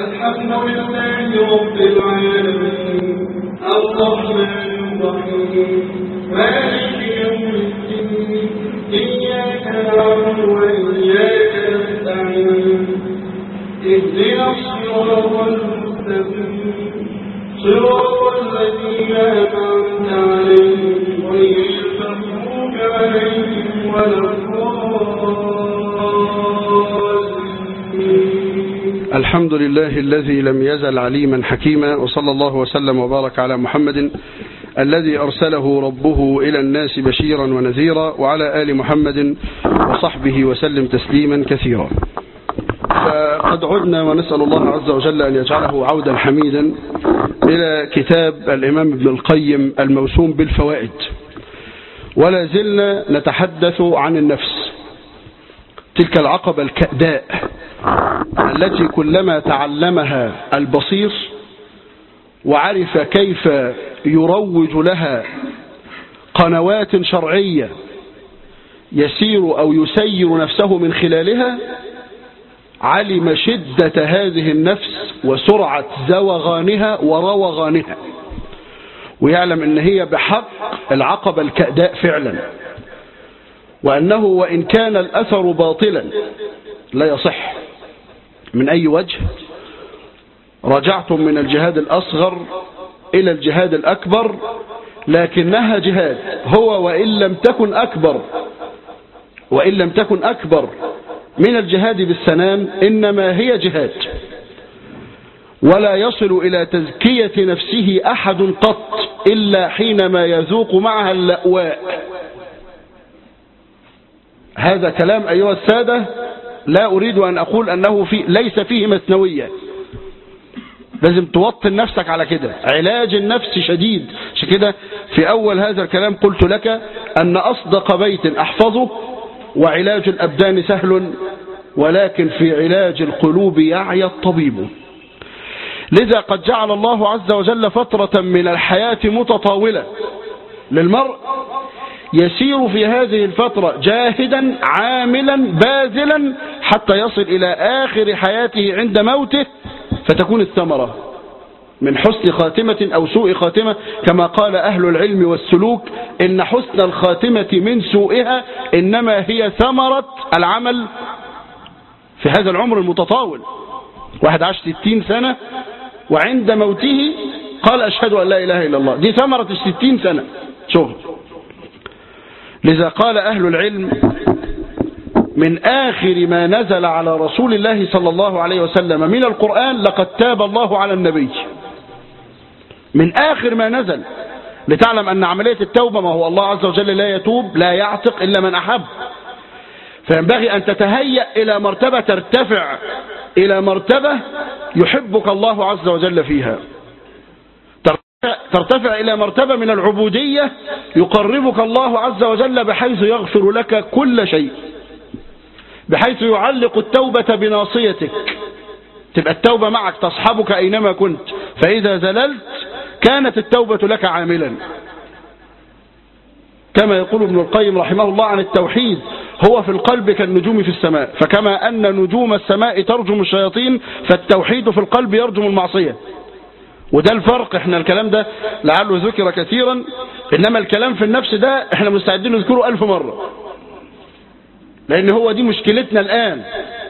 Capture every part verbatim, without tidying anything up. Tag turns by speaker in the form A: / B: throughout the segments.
A: الحمد لله رب العالمين الرحمن الرحيم مالك يوم الدين إياك نعبد وإياك نستعين اهدنا الصراط المستقيم صراط الذين أنعمت عليهم غير المغضوب عليهم ولا الضالين.
B: الحمد لله الذي لم يزل عليما حكيما، وصلى الله وسلم وبارك على محمد الذي أرسله ربه إلى الناس بشيرا ونذيرا، وعلى آل محمد وصحبه وسلم تسليما كثيرا. فقد عدنا ونسأل الله عز وجل أن يجعله عودا حميدا إلى كتاب الإمام ابن القيم الموسوم بالفوائد، ولا زلنا نتحدث عن النفس، تلك العقبة الكأداء التي كلما تعلمها البصير وعرف كيف يروج لها قنوات شرعية يسير أو يسير نفسه من خلالها، علم شدة هذه النفس وسرعة زوغانها وروغانها، ويعلم أن هي بحق العقبة الكأداء فعلا، وأنه وإن كان الأثر باطلا لا يصح من أي وجه. رجعتم من الجهاد الأصغر إلى الجهاد الأكبر، لكنها جهاد، هو وإن لم تكن أكبر وإن لم تكن أكبر من الجهاد بالسنام، إنما هي جهاد، ولا يصل إلى تزكية نفسه أحد قط إلا حينما يذوق معها اللأواء. هذا كلام أيها السادة لا أريد أن أقول أنه في ليس فيه مثنوية، لازم توطن نفسك على كده. علاج النفس شديد، عشان كده في أول هذا الكلام قلت لك أن أصدق بيت أحفظه: وعلاج الأبدان سهل ولكن في علاج القلوب يعي الطبيب. لذا قد جعل الله عز وجل فترة من الحياة متطاولة للمرء يسير في هذه الفترة جاهدا عاملا باذلا حتى يصل إلى آخر حياته عند موته، فتكون الثمرة من حسن خاتمة أو سوء خاتمة، كما قال أهل العلم والسلوك: إن حسن الخاتمة من سوءها إنما هي ثمرة العمل في هذا العمر المتطاول. واحد عاش ستين سنة وعند موته قال أشهد أن لا إله إلا الله، دي ثمرة الستين سنة شغل. لذا قال أهل العلم: من آخر ما نزل على رسول الله صلى الله عليه وسلم من القرآن لقد تاب الله على النبي. من آخر ما نزل، لتعلم أن عملية التوبة، ما هو الله عز وجل لا يتوب لا يعتق إلا من أحب، فينبغي أن تتهيأ إلى مرتبة ترتفع إلى مرتبة يحبك الله عز وجل فيها، ترتفع إلى مرتبة من العبودية يقربك الله عز وجل بحيث يغفر لك كل شيء، بحيث يعلق التوبة بناصيتك، تبقى التوبة معك تصحبك أينما كنت، فإذا زللت كانت التوبة لك عاملا. كما يقول ابن القيم رحمه الله عن التوحيد: هو في القلب كالنجوم في السماء، فكما أن نجوم السماء ترجم الشياطين فالتوحيد في القلب يرجم المعصية. وده الفرق. احنا الكلام ده لعله ذكر كثيرا، انما الكلام في النفس ده احنا مستعدين نذكره ألف مرة، لان هو دي مشكلتنا الآن.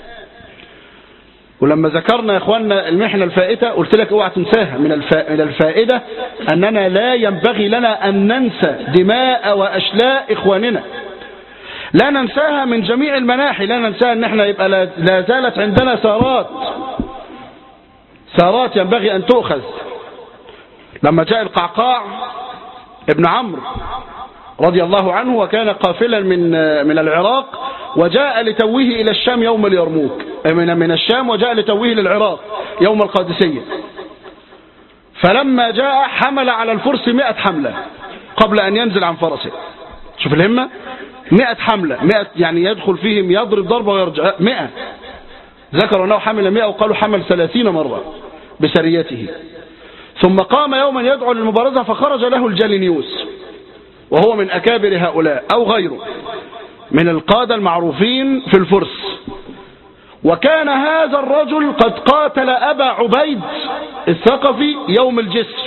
B: ولما ذكرنا يا اخواننا المحنة الفائتة قلت لك اوعى تنساها. من من الفائدة اننا لا ينبغي لنا ان ننسى دماء واشلاء اخواننا، لا ننساها من جميع المناحي، لا ننساها ان احنا يبقى لا زالت عندنا ثارات ثارات ينبغي ان تؤخذ. لما جاء القعقاع ابن عمرو رضي الله عنه وكان قافلا من من العراق وجاء لتوه إلى الشام يوم اليرموك، من من الشام وجاء لتوه للعراق يوم القادسية، فلما جاء حمل على الفرس مئة حملة قبل أن ينزل عن فرسه. شوف الهمة، مئة حملة، مئة يعني يدخل فيهم يضرب ضربة ويرجع. مئة ذكروا أنه حمل مئة وقالوا حمل ثلاثين مرة بسريته. ثم قام يوما يدعو للمبارزة فخرج له الجالينيوس وهو من أكابر هؤلاء أو غيره من القادة المعروفين في الفرس، وكان هذا الرجل قد قاتل أبا عبيد الثقفي يوم الجسر،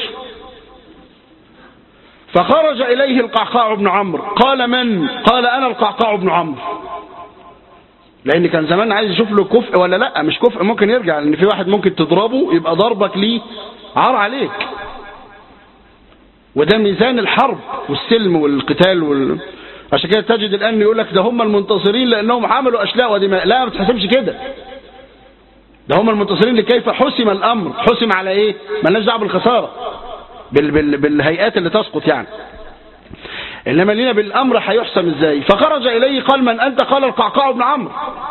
B: فخرج إليه القعقاع بن عمرو. قال من؟ قال أنا القعقاع بن عمرو، لأن كان زمان عايز يشوف له كفء ولا لا. مش كفء ممكن يرجع، لأن في واحد ممكن تضربه يبقى ضربك ليه عار عليك، وده ميزان الحرب والسلم والقتال وال... عشان كده تجد الآن يقول لك ده هم المنتصرين لأنهم عملوا أشلاء ودماء. لا، ما تحسبش كده، ده هم المنتصرين لكيف حسم الأمر. حسم على إيه؟ ما لناش دعوه بالخسارة، بال... بال... بالهيئات اللي تسقط يعني، إنما لنا بالأمر هيحسم إزاي. فخرج إليه قال من أنت؟ قال القعقاع بن عمرو.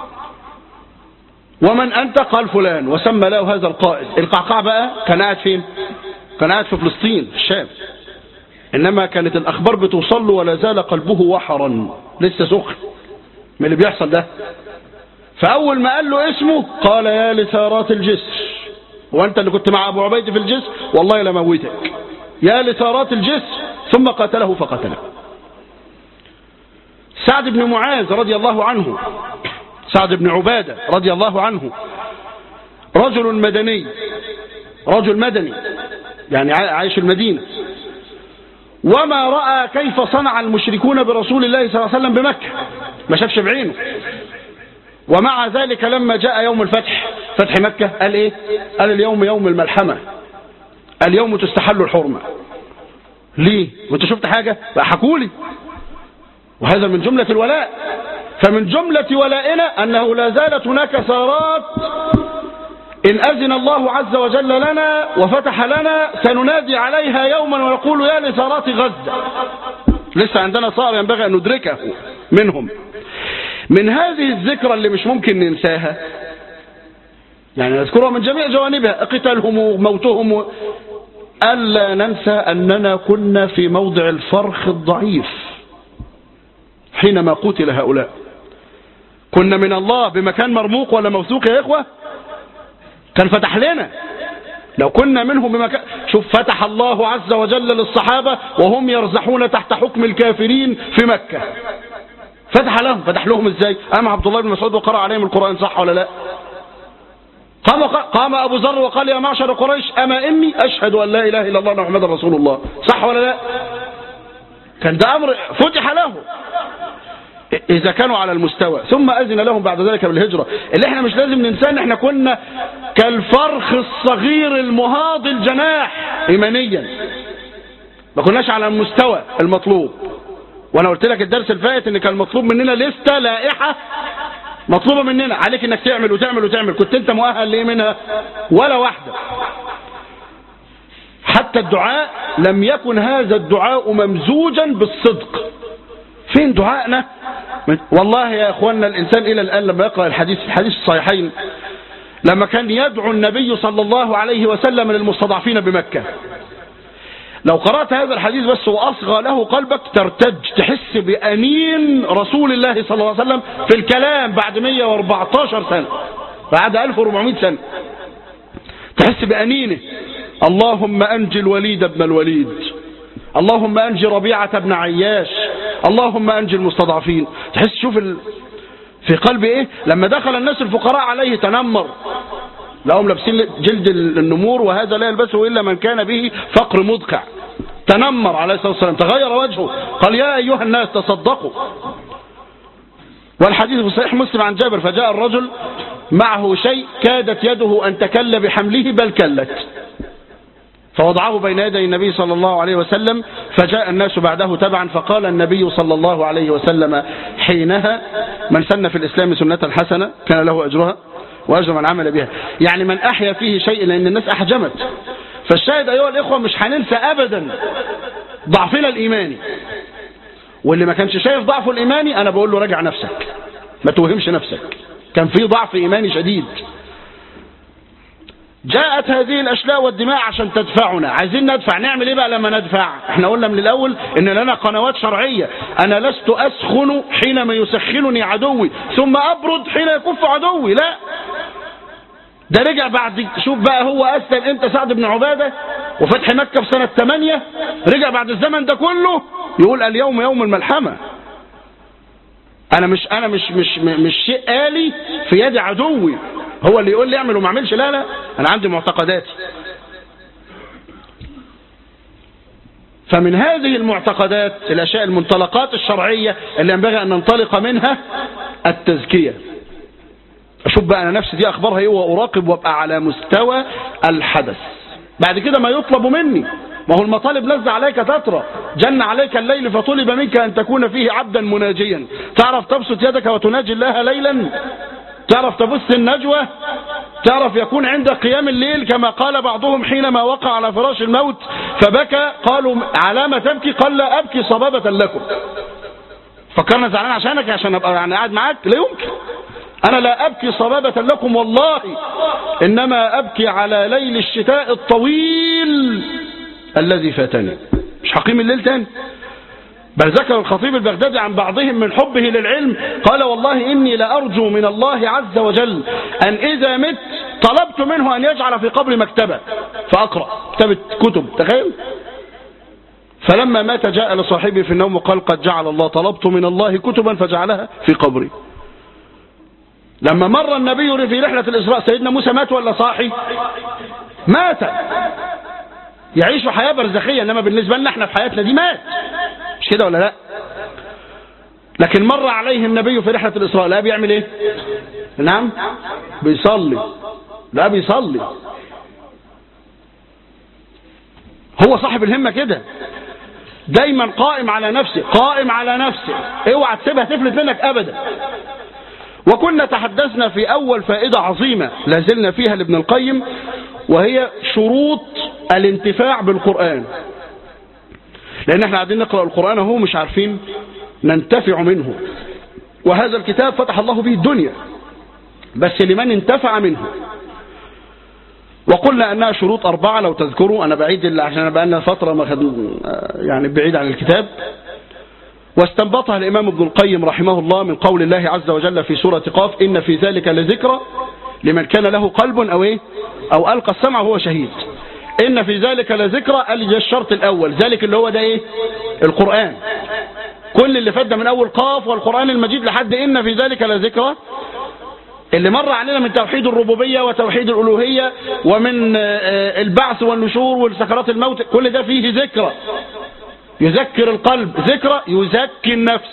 B: ومن أنت؟ قال فلان، وسمى له هذا القائد. القعقاع بقى كان قاعد فين؟ كان قاعد في فلسطين في الشام، إنما كانت الأخبار بتوصل له ولا زال قلبه وحرا لسه سخن من اللي بيحصل ده. فأول ما قال له اسمه قال يا لثارات الجسر، وأنت اللي كنت مع أبو عبيد في الجسر والله لموتك، يا لثارات الجسر. ثم قاتله فقتله. سعد بن معاذ رضي الله عنه، سعد بن عبادة رضي الله عنه، رجل مدني، رجل مدني يعني عايش المدينة، وما رأى كيف صنع المشركون برسول الله صلى الله عليه وسلم بمكة، ما شافش بعينه. ومع ذلك لما جاء يوم الفتح، فتح مكة، قال ايه؟ قال اليوم يوم الملحمة، اليوم تستحل الحرمة. ليه؟ وانت شفت حاجة؟ بقى حكولي. وهذا من جملة الولاء. فمن جملة ولائنا أنه لا زالت هناك ثارات إن أذن الله عز وجل لنا وفتح لنا سننادي عليها يوما ونقول يا لثارات غزة. لسه عندنا ثار ينبغي أن ندركه منهم. من هذه الذكرى اللي مش ممكن ننساها، يعني نذكرها من جميع جوانبها، قتالهم وموتهم و... ألا ننسى أننا كنا في موضع الفرخ الضعيف حينما قتل هؤلاء. كنا من الله بمكان مرموق ولا موثوق يا إخوة؟ كان فتح لنا. لو كنا منه بمكان، شوف فتح الله عز وجل للصحابة وهم يرزحون تحت حكم الكافرين في مكة. فتح لهم، فتح لهم ازاي؟ قام عبد الله بن مسعود وقرأ عليهم القرآن، صح ولا لا؟ قام قام أبو ذر وقال يا معشر قريش أما إني أشهد أن لا إله إلا الله محمد رسول الله، صح ولا لا؟ كان ده أمر فتح له إذا كانوا على المستوى. ثم أذن لهم بعد ذلك بالهجرة، اللي احنا مش لازم ننسى ان احنا كنا كالفرخ الصغير المهاض الجناح إيمانيا، ما كناش على المستوى المطلوب. وانا قلت لك الدرس الفائت ان كان المطلوب مننا لسه لائحة مطلوبة مننا، عليك انك تعمل وتعمل وتعمل. كنت انت مؤهل ليه منها؟ ولا واحدة. حتى الدعاء لم يكن هذا الدعاء ممزوجا بالصدق. فين دعائنا؟ والله يا اخواننا الانسان الى الان لما يقرأ الحديث في الحديث الصحيحين، لما كان يدعو النبي صلى الله عليه وسلم للمستضعفين بمكة، لو قرأت هذا الحديث بس وأصغى له قلبك ترتج، تحس بأنين رسول الله صلى الله عليه وسلم في الكلام بعد مئة وأربعتاشر سنة، بعد ألف وأربعمائة سنة، تحس بأنينه. اللهم أنجي الوليد بن الوليد، اللهم أنجي ربيعة بن عياش، اللهم أنجي المستضعفين. تحس شوف ال... في قلبي إيه؟ لما دخل الناس الفقراء عليه تنمر، لهم لابسين جلد النمور وهذا لا يلبسه إلا من كان به فقر مدقع. تنمر عليه الصلاة والسلام، تغير وجهه، قال يا أيها الناس تصدقوا. والحديث في صحيح مسلم عن جابر، فجاء الرجل معه شيء كادت يده أن تكل بحمله بل كلت، فوضعه بين يدي النبي صلى الله عليه وسلم، فجاء الناس بعده تبعا، فقال النبي صلى الله عليه وسلم حينها من سن في الإسلام سنة حسنة كان له أجرها وأجر من عمل بها. يعني من أحيا فيه شيء، لأن الناس أحجمت. فالشاهد أيها الإخوة مش هننسى أبدا ضعفنا الإيماني، واللي ما كانش شايف ضعفه الإيماني أنا بقول له راجع نفسك، ما توهمش نفسك، كان في ضعف إيماني شديد. جاءت هذه الأشلاء والدماء عشان تدفعنا، عايزين ندفع. نعمل إيه بقى لما ندفع؟ احنا قلنا من الأول إن لنا قنوات شرعية. أنا لست أسخن حينما يسخنني عدوي ثم أبرد حين يكف عدوي، لا، ده رجع بعد. شوف بقى هو أسلم امتى سعد بن عبادة وفتح مكة في سنة ثمانية، رجع بعد الزمن ده كله يقول اليوم يوم الملحمة. انا مش انا مش مش مش شيء آلي في يد عدوي هو اللي يقول لي اعمل وما اعملش. لا لا، انا عندي معتقداتي. فمن هذه المعتقدات الاشياء المنطلقات الشرعية اللي ينبغي ان ننطلق منها التزكية. اشوف بقى انا نفسي دي اخبارها ايه واراقب وابقى على مستوى الحدث. بعد كده ما يطلب مني، ما هو المطالب نزل عليك تترى، جن عليك الليل فطلب منك ان تكون فيه عبدا مناجيا. تعرف تبسط يدك وتناجي الله ليلا؟ تعرف تبث النجوى؟ تعرف يكون عندك قيام الليل كما قال بعضهم حينما وقع على فراش الموت فبكى، قالوا على ما تبكي؟ قال لا أبكي صبابة لكم. فكرنا زعلان عشانك عشان ابقى يعني قاعد معاك؟ لا يمكن. انا لا ابكي صبابة لكم والله، انما ابكي على ليل الشتاء الطويل الذي فاتني. مش هقيم الليل تاني. بل ذكر الخطيب البغدادي عن بعضهم من حبه للعلم قال والله إني لأرجو من الله عز وجل أن إذا مت طلبت منه أن يجعل في قبري مكتبة فأقرأ كتابة كتب. تخيل. فلما مات جاء لصاحبه في النوم وقال قد جعل الله، طلبت من الله كتبا فجعلها في قبري. لما مر النبي في رحلة الإسراء سيدنا موسى مات ولا صاحي؟ مات. يعيش حياة برزخية، إنما بالنسبة لنا احنا في حياتنا دي مات. مش كده ولا لا؟ لكن مر عليه النبي في رحلة الإسراء لا بيعمل ايه؟ نعم بيصلي. لا بيصلي. هو صاحب الهمة كده دايما قائم على نفسه، قائم على نفسه، اوعى تسيبها تفلت منك ابدا. وكنا تحدثنا في اول فائدة عظيمة لازلنا فيها لابن القيم، وهي شروط الانتفاع بالقرآن. لان احنا قاعدين نقرأ القرآن اهو مش عارفين ننتفع منه، وهذا الكتاب فتح الله به الدنيا بس لمن انتفع منه. وقلنا انها شروط اربعة لو تذكروا، انا بعيد اللي عشان بقى لنا فترة ما خد يعني بعيد عن الكتاب. واستنبطها الامام ابن القيم رحمه الله من قول الله عز وجل في سورة قاف ان في ذلك لذكرى لمن كان له قلب او ايه او القى السمع وهو شهيد. ان في ذلك لذكرى قال الشرط الاول، ذلك اللي هو ده ايه؟ القرآن. كل اللي فات من اول قاف والقرآن المجيد لحد ان في ذلك لذكرى اللي مر علينا من توحيد الربوبية وتوحيد الألوهية ومن البعث والنشور والسكرات الموت، كل ده فيه ذكرى يذكر القلب، ذكرى يزكي النفس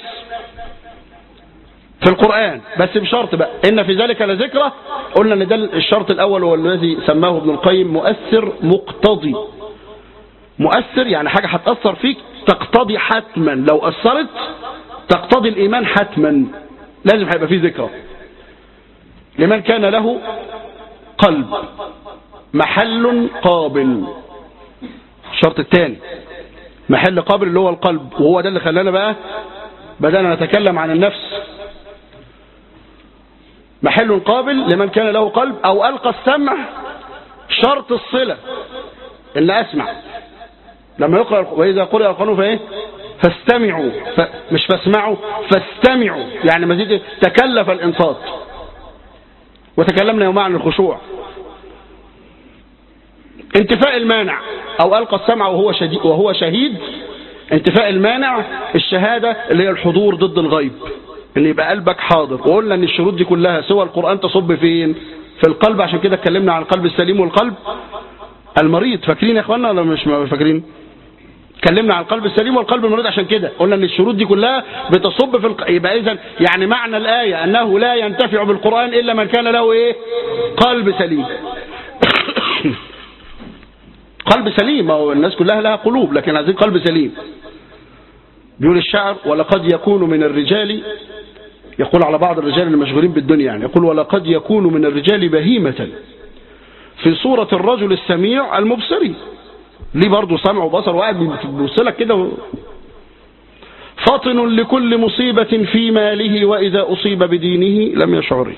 B: في القرآن، بس بشرط بقى إن في ذلك لذكرى. قلنا ان ده الشرط الأول هو الذي سماه ابن القيم مؤثر مقتضي. مؤثر يعني حاجة هتأثر فيك تقتضي حتما، لو أثرت تقتضي الإيمان حتما، لازم هيبقى فيه ذكرى. لمن كان له قلب محل قابل. الشرط الثاني محل قابل اللي هو القلب، وهو ده اللي خلانا بقى بدأنا نتكلم عن النفس. محل قابل لمن كان له قلب او ألقى السمع. شرط الصلة ان اسمع لما يقرأ، واذا قرأ القرآن فايه فاستمعوا، ف... مش فاسمعوا فاستمعوا، يعني مزيد تكلف الانصات. وتكلمنا يوم عن الخشوع. انتفاء المانع او ألقى السمع وهو شهيد, وهو شهيد انتفاء المانع الشهادة اللي هي الحضور ضد الغيب، ان يبقى قلبك حاضر. وقلنا ان الشروط دي كلها سوى القرآن تصب فين؟ في القلب. عشان كده اتكلمنا عن القلب السليم والقلب المريض. فاكرين يا اخوانا ولا مش فاكرين؟ اتكلمنا عن القلب السليم والقلب المريض. عشان كده قلنا ان الشروط دي كلها بتصب في الق... يبقى اذا يعني معنى الآية انه لا ينتفع بالقرآن الا من كان له ايه؟ قلب سليم. قلب سليم، هو الناس كلها لها قلوب لكن عايزين قلب سليم. بيقول الشاعر ولقد يكون من الرجال، يقول على بعض الرجال المشغولين بالدنيا يعني، يقول ولقد يكون من الرجال بهيمة في صورة الرجل السميع المبصري. ليه برضه سمع وبصر وقاعد بيوصلك كده و... فاطن لكل مصيبة في ماله وإذا أصيب بدينه لم يشعره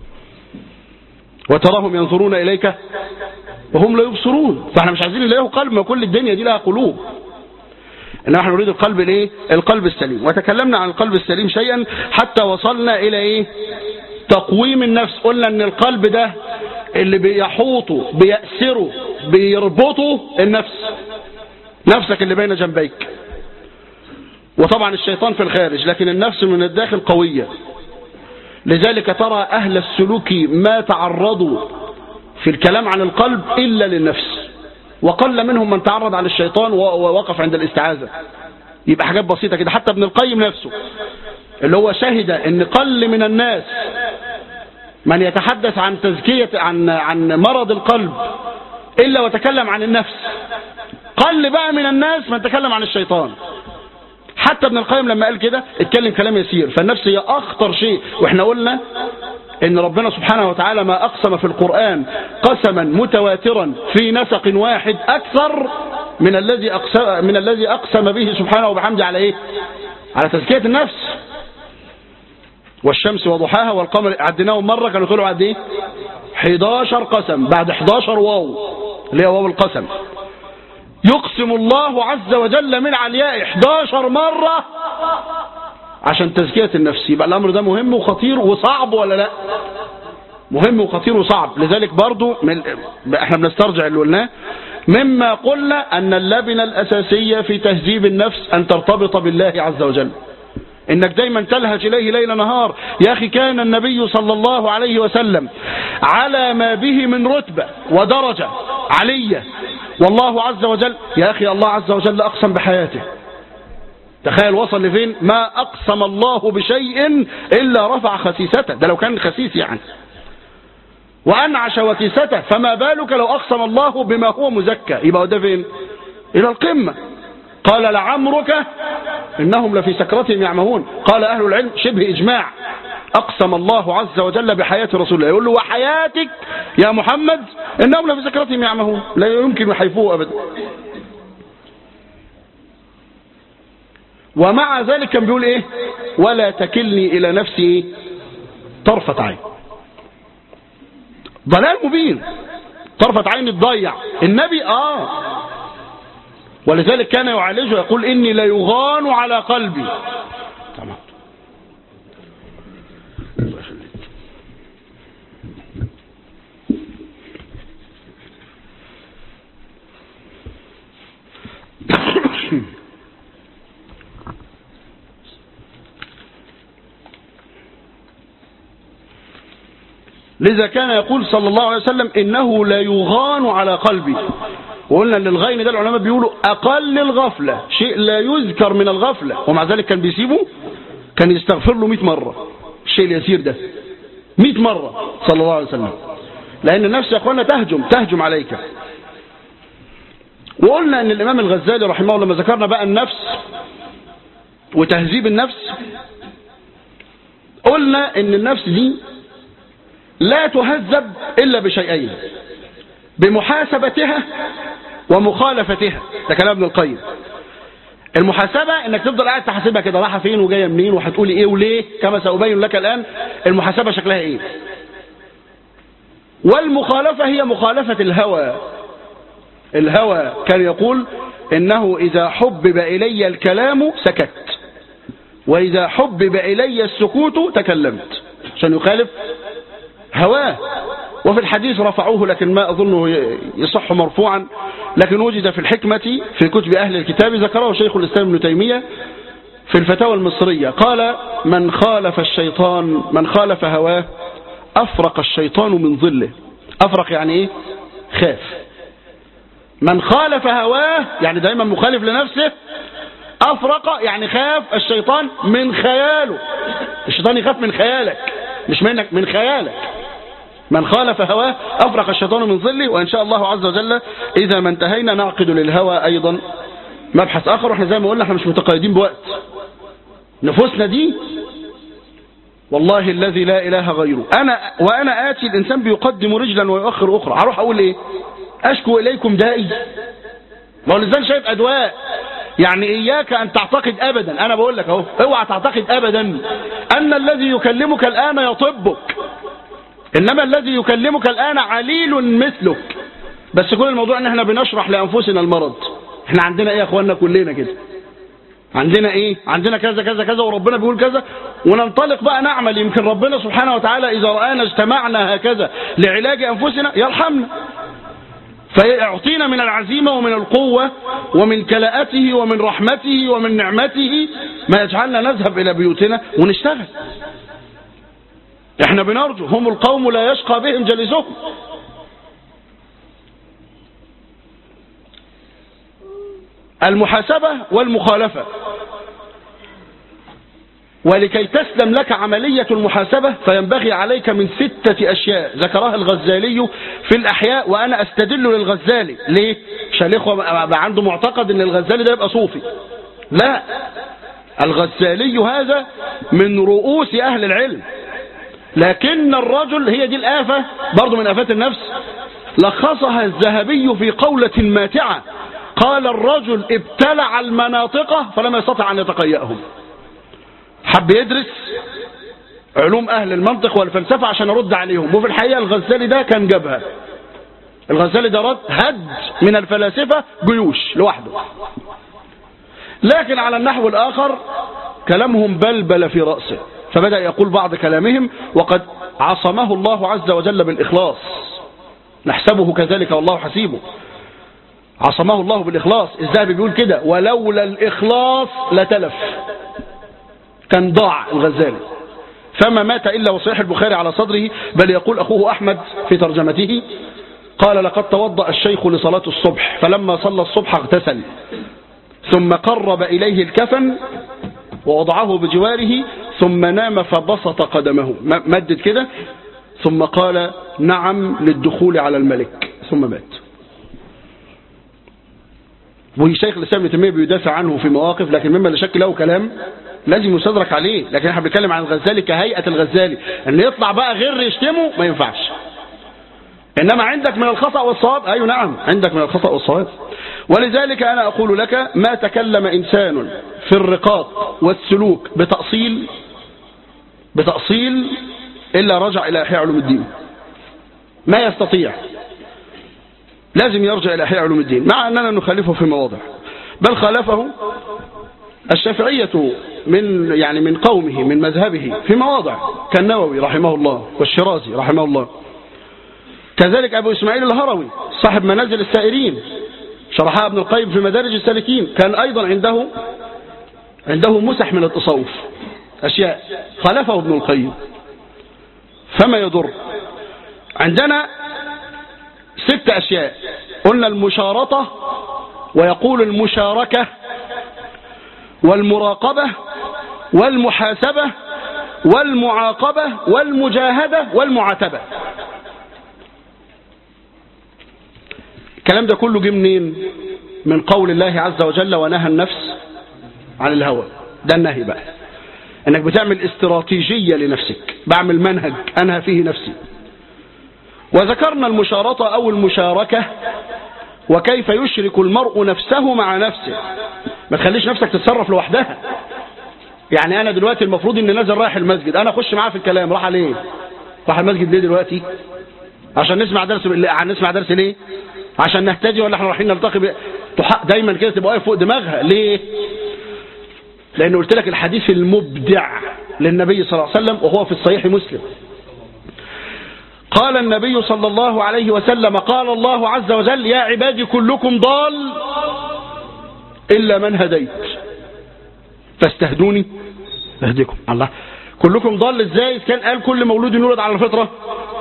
B: وتراهم ينظرون إليك وهم لا يبصرون. فاحنا مش عايزين اللي له قلب، ما كل الدنيا دي لها قلوب، إنما احنا نريد القلب الايه؟ القلب السليم. وتكلمنا عن القلب السليم شيئا حتى وصلنا إلى ايه؟ تقويم النفس. قلنا ان القلب ده اللي بيحوطه بيأسره بيربطه النفس، نفسك اللي بين جنبيك. وطبعا الشيطان في الخارج، لكن النفس من الداخل قوية. لذلك ترى أهل السلوك ما تعرضوا في الكلام عن القلب إلا للنفس، وقل منهم من تعرض على الشيطان ووقف عند الاستعاذة. يبقى حاجات بسيطة كده. حتى ابن القيم نفسه اللي هو شهد ان قل من الناس من يتحدث عن تزكية عن عن مرض القلب إلا وتكلم عن النفس، قل بقى من الناس من تكلم عن الشيطان. حتى ابن القيم لما قال كده اتكلم كلام يسير. فالنفس هي أخطر شيء، واحنا قلنا ان ربنا سبحانه وتعالى ما أقسم في القرآن قسما متواترا في نسق واحد أكثر من الذي أقسم من الذي أقسم به سبحانه وبحمده على إيه؟ على تزكية النفس. والشمس وضحاها والقمر، عديناهم مرة كانوا طلعوا قد إيه؟ حداشر قسم بعد حداشر واو اللي هي واو القسم. يقسم الله عز وجل من علياء حداشر مرة عشان تزكية النفس. يبقى الأمر ده مهم وخطير وصعب ولا لا؟ مهم وخطير وصعب. لذلك برضو من احنا بنسترجع اللي قلناه. مما قلنا أن اللبنة الأساسية في تهذيب النفس أن ترتبط بالله عز وجل، إنك دايما تلهج إليه ليل نهار. يا أخي كان النبي صلى الله عليه وسلم على ما به من رتبة ودرجة علية، والله عز وجل يا أخي الله عز وجل أقسم بحياته. تخيل وصل لفين؟ ما أقسم الله بشيء إلا رفع خسيسته. ده لو كان خسيس يعني، وأنعش وكيسته، فما بالك لو أقسم الله بما هو مزكى. يبقى ده فين؟ إلى القمة. قال لعمرك إنهم لفي سكرتهم يعمهون. قال أهل العلم شبه إجماع، أقسم الله عز وجل بحياة رسول الله، يقول له وحياتك يا محمد إنهم لفي سكرتهم يعمهون، لا يمكن يحيفوه أبدا. ومع ذلك كان بيقول إيه؟ ولا تكلني إلى نفسي طرفة عين. ضلال مبين، طرفة عين الضيع النبي. آه ولذلك كان يعالجه يقول إني لا يغان على قلبي. تمام. لذا كان يقول صلى الله عليه وسلم إنه لا يغان على قلبي. وقلنا ان الغين ده العلماء بيقولوا أقل الغفلة، شيء لا يذكر من الغفلة، ومع ذلك كان بيسيبه، كان يستغفر له مئة مرة الشيء اليسير ده، مئة مرة صلى الله عليه وسلم. لأن النفس يا أخوانا تهجم تهجم عليك. وقلنا أن الإمام الغزالي رحمه الله لما ذكرنا بقى النفس وتهذيب النفس، قلنا أن النفس دي لا تهذب إلا بشيئين: بمحاسبتها ومخالفتها. ده كلام ابن القيم. المحاسبة انك تفضل قاعد تحاسبها كده، رايحه فين وجايه منين وهتقولي ايه وليه، كما سأبين لك الآن المحاسبة شكلها ايه. والمخالفة هي مخالفة الهوى. الهوى كان يقول انه اذا حبب الي الكلام سكت، واذا حبب الي السكوت تكلمت، عشان يخالف هواه. وفي الحديث رفعوه لكن ما أظنه يصح مرفوعا، لكن وجد في الحكمة في كتب أهل الكتاب، ذكره شيخ الإسلام ابن تيمية في الفتاوى المصرية، قال من خالف الشيطان من خالف هواه أفرق الشيطان من ظله. أفرق يعني إيه؟ خاف. من خالف هواه يعني دائما مخالف لنفسه. أفرق يعني خاف الشيطان من خياله. الشيطان يخاف من خيالك مش منك، من خيالك. من خالف هواه أفرق الشيطان من ظله. وإن شاء الله عز وجل إذا ما انتهينا نعقد للهوى أيضا مبحث آخر. وإحنا زي ما قلنا احنا مش متقيدين بوقت. نفوسنا دي والله الذي لا إله غيره، أنا وأنا آتي الإنسان بيقدم رجلا ويؤخر أخرى. هروح أقول إيه؟ أشكو إليكم دائي. ما هو الإنسان شايف أدواء. يعني إياك أن تعتقد أبدا، أنا بقول لك أهو، اوعى تعتقد أبدا أن الذي يكلمك الآن يطبك، إنما الذي يكلمك الآن عليل مثلك. بس كل الموضوع ان احنا بنشرح لأنفسنا المرض. احنا عندنا ايه يا اخواننا كلنا كده؟ عندنا ايه؟ عندنا كذا كذا كذا وربنا بيقول كذا، وننطلق بقى نعمل. يمكن ربنا سبحانه وتعالى إذا رآنا اجتمعنا هكذا لعلاج أنفسنا يرحمنا، فيعطينا من العزيمة ومن القوة ومن كلاءته ومن رحمته ومن نعمته ما يجعلنا نذهب إلى بيوتنا ونشتغل. احنا بنرجو هم القوم لا يشقى بهم جلسهم. المحاسبة والمخالفة. ولكي تسلم لك عملية المحاسبة فينبغي عليك من ستة أشياء ذكرها الغزالي في الأحياء، وأنا أستدل للغزالي. ليه؟ عشان الإخوة عنده معتقد أن الغزالي ده يبقى صوفي. لا، الغزالي هذا من رؤوس أهل العلم، لكن الرجل، هي دي الآفة برضو من آفات النفس، لخصها الذهبي في قولة ماتعة، قال الرجل ابتلع المناطق فلم يستطع أن يتقيأهم. حب يدرس علوم أهل المنطق والفلسفة عشان أرد عليهم، وفي الحقيقة الغزالي ده كان جابها. الغزالي ده رد هد من الفلاسفة جيوش لوحده. لكن على النحو الآخر كلامهم بلبل في رأسه، فبدأ يقول بعض كلامهم وقد عصمه الله عز وجل بالإخلاص، نحسبه كذلك والله حسيبه. عصمه الله بالإخلاص. الذهبي بيقول كده: ولولا الإخلاص لتلف. كان ضاع الغزالي، فما مات إلا وصحيح البخاري على صدره. بل يقول أخوه أحمد في ترجمته قال: لقد توضأ الشيخ لصلاة الصبح، فلما صلى الصبح اغتسل، ثم قرب إليه الكفن ووضعه بجواره، ثم نام فبسط قدمه، مدد كده، ثم قال: نعم للدخول على الملك، ثم مات. وشيخ الإسلام ابن تيمية بيدافع عنه في مواقف، لكن مما لا شك له كلام لازم يستدرك عليه. لكن احنا بنتكلم عن الغزالي كهيئة الغزالي، ان يطلع بقى غير يشتمه ما ينفعش. انما عندك من الخطأ والصواب، ايوه نعم عندك من الخطأ والصواب. ولذلك انا اقول لك: ما تكلم انسان في الرقاق والسلوك بتأصيل بتأصيل الا رجع الى احياء علوم الدين. ما يستطيع، لازم يرجع الى احياء علوم الدين، مع اننا نخالفه في مواضع، بل خالفه الشافعية من يعني من قومه من مذهبه في مواضع، كالنووي رحمه الله والشيرازي رحمه الله. كذلك أبو إسماعيل الهروي صاحب منازل السائرين شرحها ابن القيم في مدارج السالكين، كان أيضا عنده عنده مسح من التصوف، أشياء خالفه ابن القيم، فما يضر. عندنا ست أشياء قلنا: المشارطة، ويقول المشاركة، والمراقبة، والمحاسبة، والمعاقبة، والمجاهدة، والمعاتبة. الكلام ده كله جه منين؟ من قول الله عز وجل: ونهى النفس عن الهوى. ده النهي بقى، انك بتعمل استراتيجية لنفسك، بعمل منهج انهى فيه نفسي. وذكرنا المشارطة او المشاركة، وكيف يشرك المرء نفسه مع نفسه. ما تخليش نفسك تتصرف لوحدها. يعني انا دلوقتي المفروض اني نازل رايح المسجد، انا اخش معاه في الكلام. راح ليه؟ راح المسجد ليه دلوقتي؟ عشان نسمع درس. نسمع درس ليه؟ عشان نهتدي، ولا احنا رايحين نلتقي ب... دايما كده تبقى واقف فوق دماغها ليه؟ لان قلت لك الحديث المبدع للنبي صلى الله عليه وسلم وهو في الصحيح مسلم. قال النبي صلى الله عليه وسلم: قال الله عز وجل: يا عبادي كلكم ضال إلا من هديت فاستهدوني أهديكم. الله، كلكم ضال ازاي؟ كان قال كل مولود يولد على الفطرة.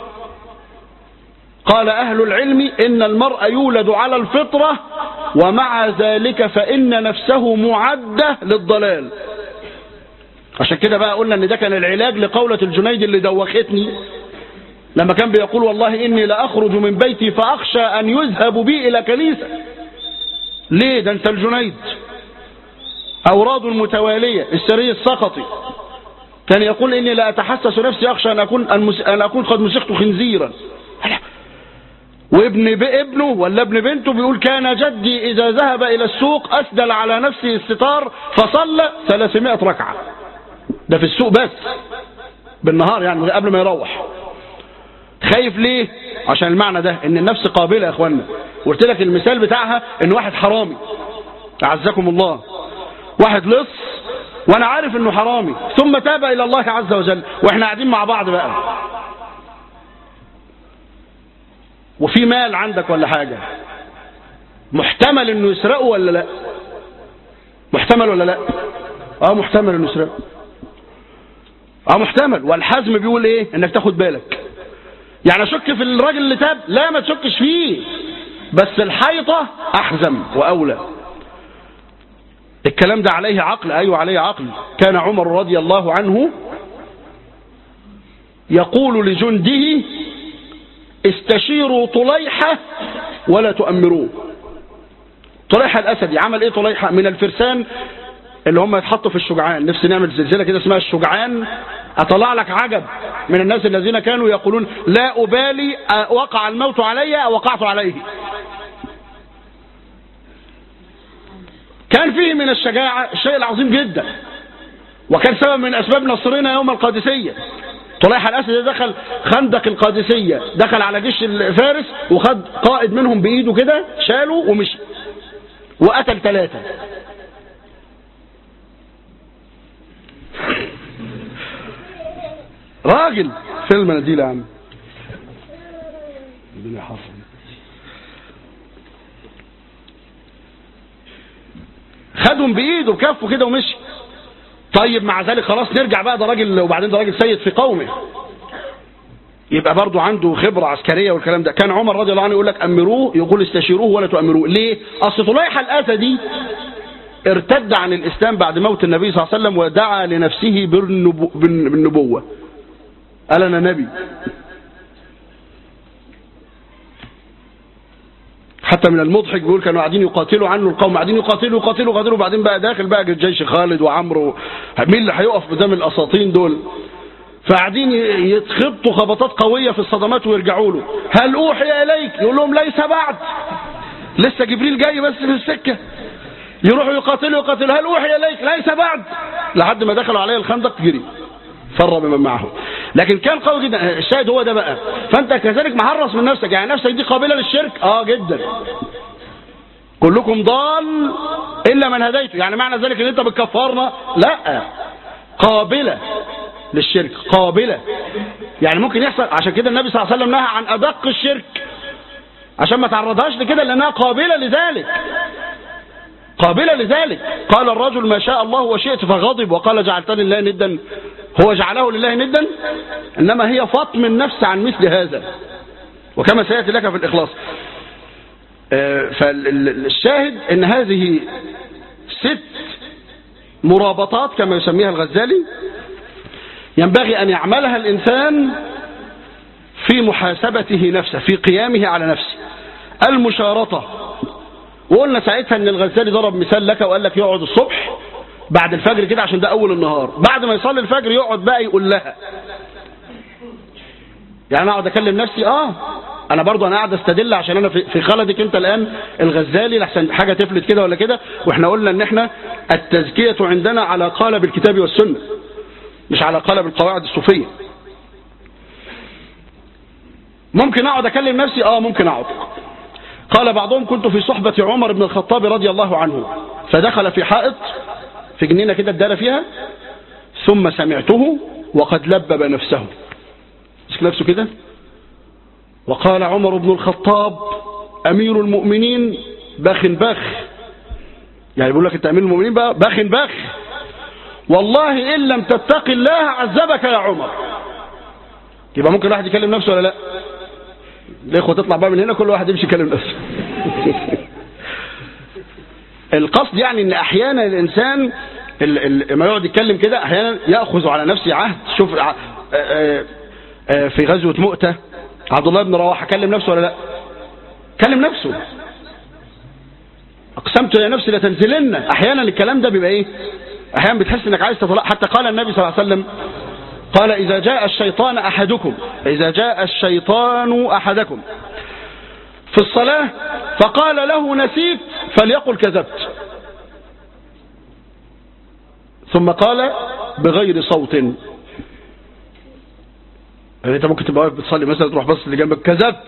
B: قال أهل العلم: إن المرء يولد على الفطرة، ومع ذلك فإن نفسه معدة للضلال. عشان كده بقى قلنا ان ده كان العلاج لقولة الجنيد اللي دوختني لما كان بيقول: والله إني لأخرج من بيتي فأخشى أن يذهب بي إلى كنيسة. ليه؟ ده انت الجنيد. أوراد المتوالية السري السقطي كان يقول: إني لا أتحسس نفسي، أخشى أن أكون, أن أكون قد مسخت خنزيرا. وابن ابنه ولا ابن بنته بيقول: كان جدي إذا ذهب إلى السوق أسدل على نفسه الستار فصلى ثلاثمائة ركعة. ده في السوق بس، بالنهار يعني قبل ما يروح. خايف ليه؟ عشان المعنى ده، ان النفس قابلة يا اخوانا. قلت لك المثال بتاعها ان واحد حرامي، اعزكم الله، واحد لص وانا عارف انه حرامي، ثم تاب الى الله عز وجل، واحنا قاعدين مع بعض بقى، وفي مال عندك ولا حاجة، محتمل انه يسرقه ولا لا؟ محتمل ولا لا؟ اه محتمل انه سرق، اه محتمل. والحزم بيقول ايه؟ انك تاخد بالك. يعني اشك في الراجل اللي تاب؟ لا ما تشكش فيه، بس الحيطة احزم واولى. الكلام ده عليه عقل؟ ايوه عليه عقل. كان عمر رضي الله عنه يقول لجنده استشيروا طليحة ولا تؤمروه. طليحة الاسدي عمل ايه؟ طليحة من الفرسان اللي هم يتحطوا في الشجعان. نفسي نعمل سلسلة كده اسمها الشجعان، اطلع لك عجب من الناس الذين كانوا يقولون لا أبالي وقع الموت علي أو وقعت عليه. كان فيه من الشجاعة الشيء العظيم جدا، وكان سبب من أسباب نصرنا يوم القادسية. طليحة الأسد دخل خندق القادسية، دخل على جيش الفارس وخد قائد منهم بإيده كده، شاله ومشي وقتل ثلاثة. راجل فين المناديل يا عم؟ الدنيا حصل. خدهم بايده بكفه كده ومشي. طيب مع ذلك خلاص نرجع بقى، ده راجل، وبعدين ده راجل سيد في قومه، يبقى برضو عنده خبرة عسكرية والكلام ده. كان عمر رضي الله عنه يقول لك أمروه، يقول استشيروه ولا تؤمروه. ليه؟ أصل طليحة الأسدي ارتد عن الإسلام بعد موت النبي صلى الله عليه وسلم، ودعا لنفسه بالنبو بالنبوة، قال أنا نبي. حتى من المضحك بيقول كانوا قاعدين يقاتلوا عنه القوم، قاعدين يقاتلوا يقاتلوا يقاتلوا، وبعدين بقى داخل بقى جيش خالد وعمرو، مين اللي هيقف قدام الأساطين دول؟ فقاعدين يتخبطوا خبطات قوية في الصدمات ويرجعوا له، هل أوحي إليك؟ يقول لهم ليس بعد، لسه جبريل جاي بس في السكة. يروحوا يقاتلوا يقاتلوا، هل أوحي إليك؟ ليس بعد، لحد ما دخلوا عليه الخندق جري فر بمن معه. لكن كان قوي جدا. الشاهد هو ده بقى. فانت كذلك محرص من نفسك، يعني نفسك دي قابلة للشرك؟ اه جدا. كلكم ضال الا من هديته، يعني معنى ذلك ان انت بتكفرنا؟ لا، قابلة للشرك، قابلة. يعني ممكن يحصل. عشان كده النبي صلى الله عليه وسلم نهى عن ادق الشرك، عشان ما تعرضهاش لكده، لانها قابلة لذلك، قابلة لذلك. قال الرجل ما شاء الله وشئت، فغضب وقال جعلتني لله ندا. هو جعله لله ندا؟ انما هي فطم النفس عن مثل هذا، وكما سيأتي لك في الإخلاص. فالشاهد ان هذه ست مرابطات كما يسميها الغزالي ينبغي ان يعملها الانسان في محاسبته نفسه، في قيامه على نفسه. المشارطة، وقلنا ساعتها ان الغزالي ضرب مثال لك وقال لك يقعد الصبح بعد الفجر كده، عشان ده اول النهار، بعد ما يصلي الفجر يقعد بقى يقول لها. يعني انا اقعد اكلم نفسي، اه انا برضو انا قاعد استدل عشان انا في خلدك انت الان الغزالي، لحسن حاجة تفلت كده ولا كده. واحنا قلنا ان احنا التزكية عندنا على قالب الكتاب والسنة، مش على قالب القواعد الصوفية. ممكن اقعد اكلم نفسي، اه ممكن اقعد. قال بعضهم كنت في صحبة عمر بن الخطاب رضي الله عنه، فدخل في حائط في جنينة كده ادار فيها، ثم سمعته وقد لبب نفسه، مسك نفسه كده وقال عمر بن الخطاب أمير المؤمنين بخ بخ. يعني بيقول لك انت أمير المؤمنين بقى بخ بخ، والله إن لم تتق الله عذبك يا عمر. يبقى ممكن واحد يكلم نفسه ولا لا؟ الإخوة تطلع بقى من هنا كل واحد يمشي يكلم نفسه. القصد يعني ان احيانا الانسان لما يقعد يتكلم كده احيانا ياخذ على نفسه عهد. شوف في غزوة مؤتة عبد الله بن رواحه كلم نفسه ولا لا؟ كلم نفسه، اقسمت يا نفسي لتنزلن. احيانا الكلام ده بيبقى ايه؟ احيانا بتحس انك عايز تطلع. حتى قال النبي صلى الله عليه وسلم قال اذا جاء الشيطان احدكم اذا جاء الشيطان احدكم في الصلاة فقال له نسيت فليقل كذبت، ثم قال بغير صوت. يعني انت ممكن تبقى واقف بتصلي مثلا تروح بص اللي جنبك كذبت.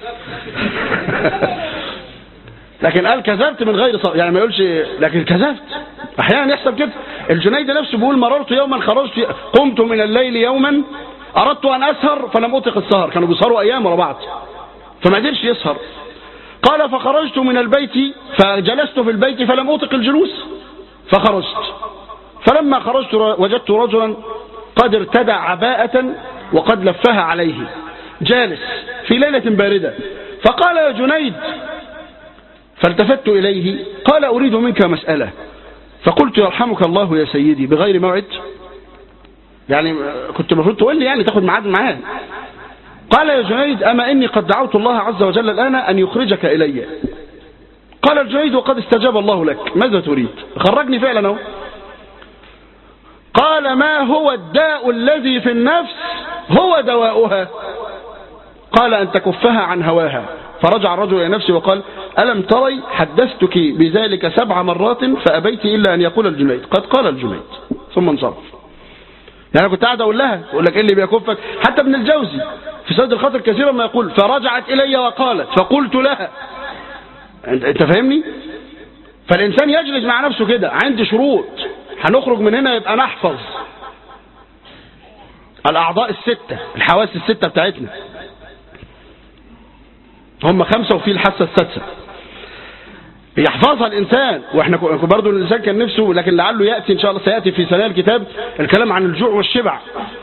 B: لكن قال كذبت من غير صوت، يعني ما يقولش لكن كذبت. احيانا يحصل كده. الجنيد نفسه بيقول مررت يوما خرجت قمت من الليل يوما اردت ان اسهر فلم اطق السهر. كانوا بيسهروا ايام ورا بعض فما قدرش يسهر. قال فخرجت من البيت فجلست في البيت فلم أطق الجلوس، فخرجت فلما خرجت وجدت رجلا قد ارتدى عباءة وقد لفها عليه جالس في ليلة باردة، فقال يا جنيد، فالتفت إليه قال أريد منك مسألة، فقلت يرحمك الله يا سيدي بغير موعد، يعني كنت المفروض تقول لي يعني تاخد ميعاد معاه. قال يا جنيد أما إني قد دعوت الله عز وجل الآن أن يخرجك إلي. قال الجنيد وقد استجاب الله لك، ماذا تريد؟ خرجني فعلا اهو. قال ما هو الداء الذي في النفس هو دواؤها؟ قال أن تكفها عن هواها. فرجع الرجل إلى نفسه وقال ألم تري حدثتك بذلك سبع مرات فأبيت إلا أن يقول الجنيد قد قال الجنيد، ثم انصرف. يعني كنت قاعد أقول لها أقول لك إيه اللي بيكفك؟ حتى ابن الجوزي في سد الخاطر كثيرا ما يقول فرجعت إلي وقالت فقلت لها. أنت فاهمني؟ فالإنسان يجلس مع نفسه كده، عندي شروط هنخرج من هنا يبقى نحفظ الأعضاء الستة، الحواس الستة بتاعتنا هم خمسة وفي الحاسة السادسة يحفظها الإنسان. وإحنا برضو الإنسان كان نفسه، لكن لعله يأتي إن شاء الله سيأتي في ثنايا الكتاب الكلام عن الجوع والشبع،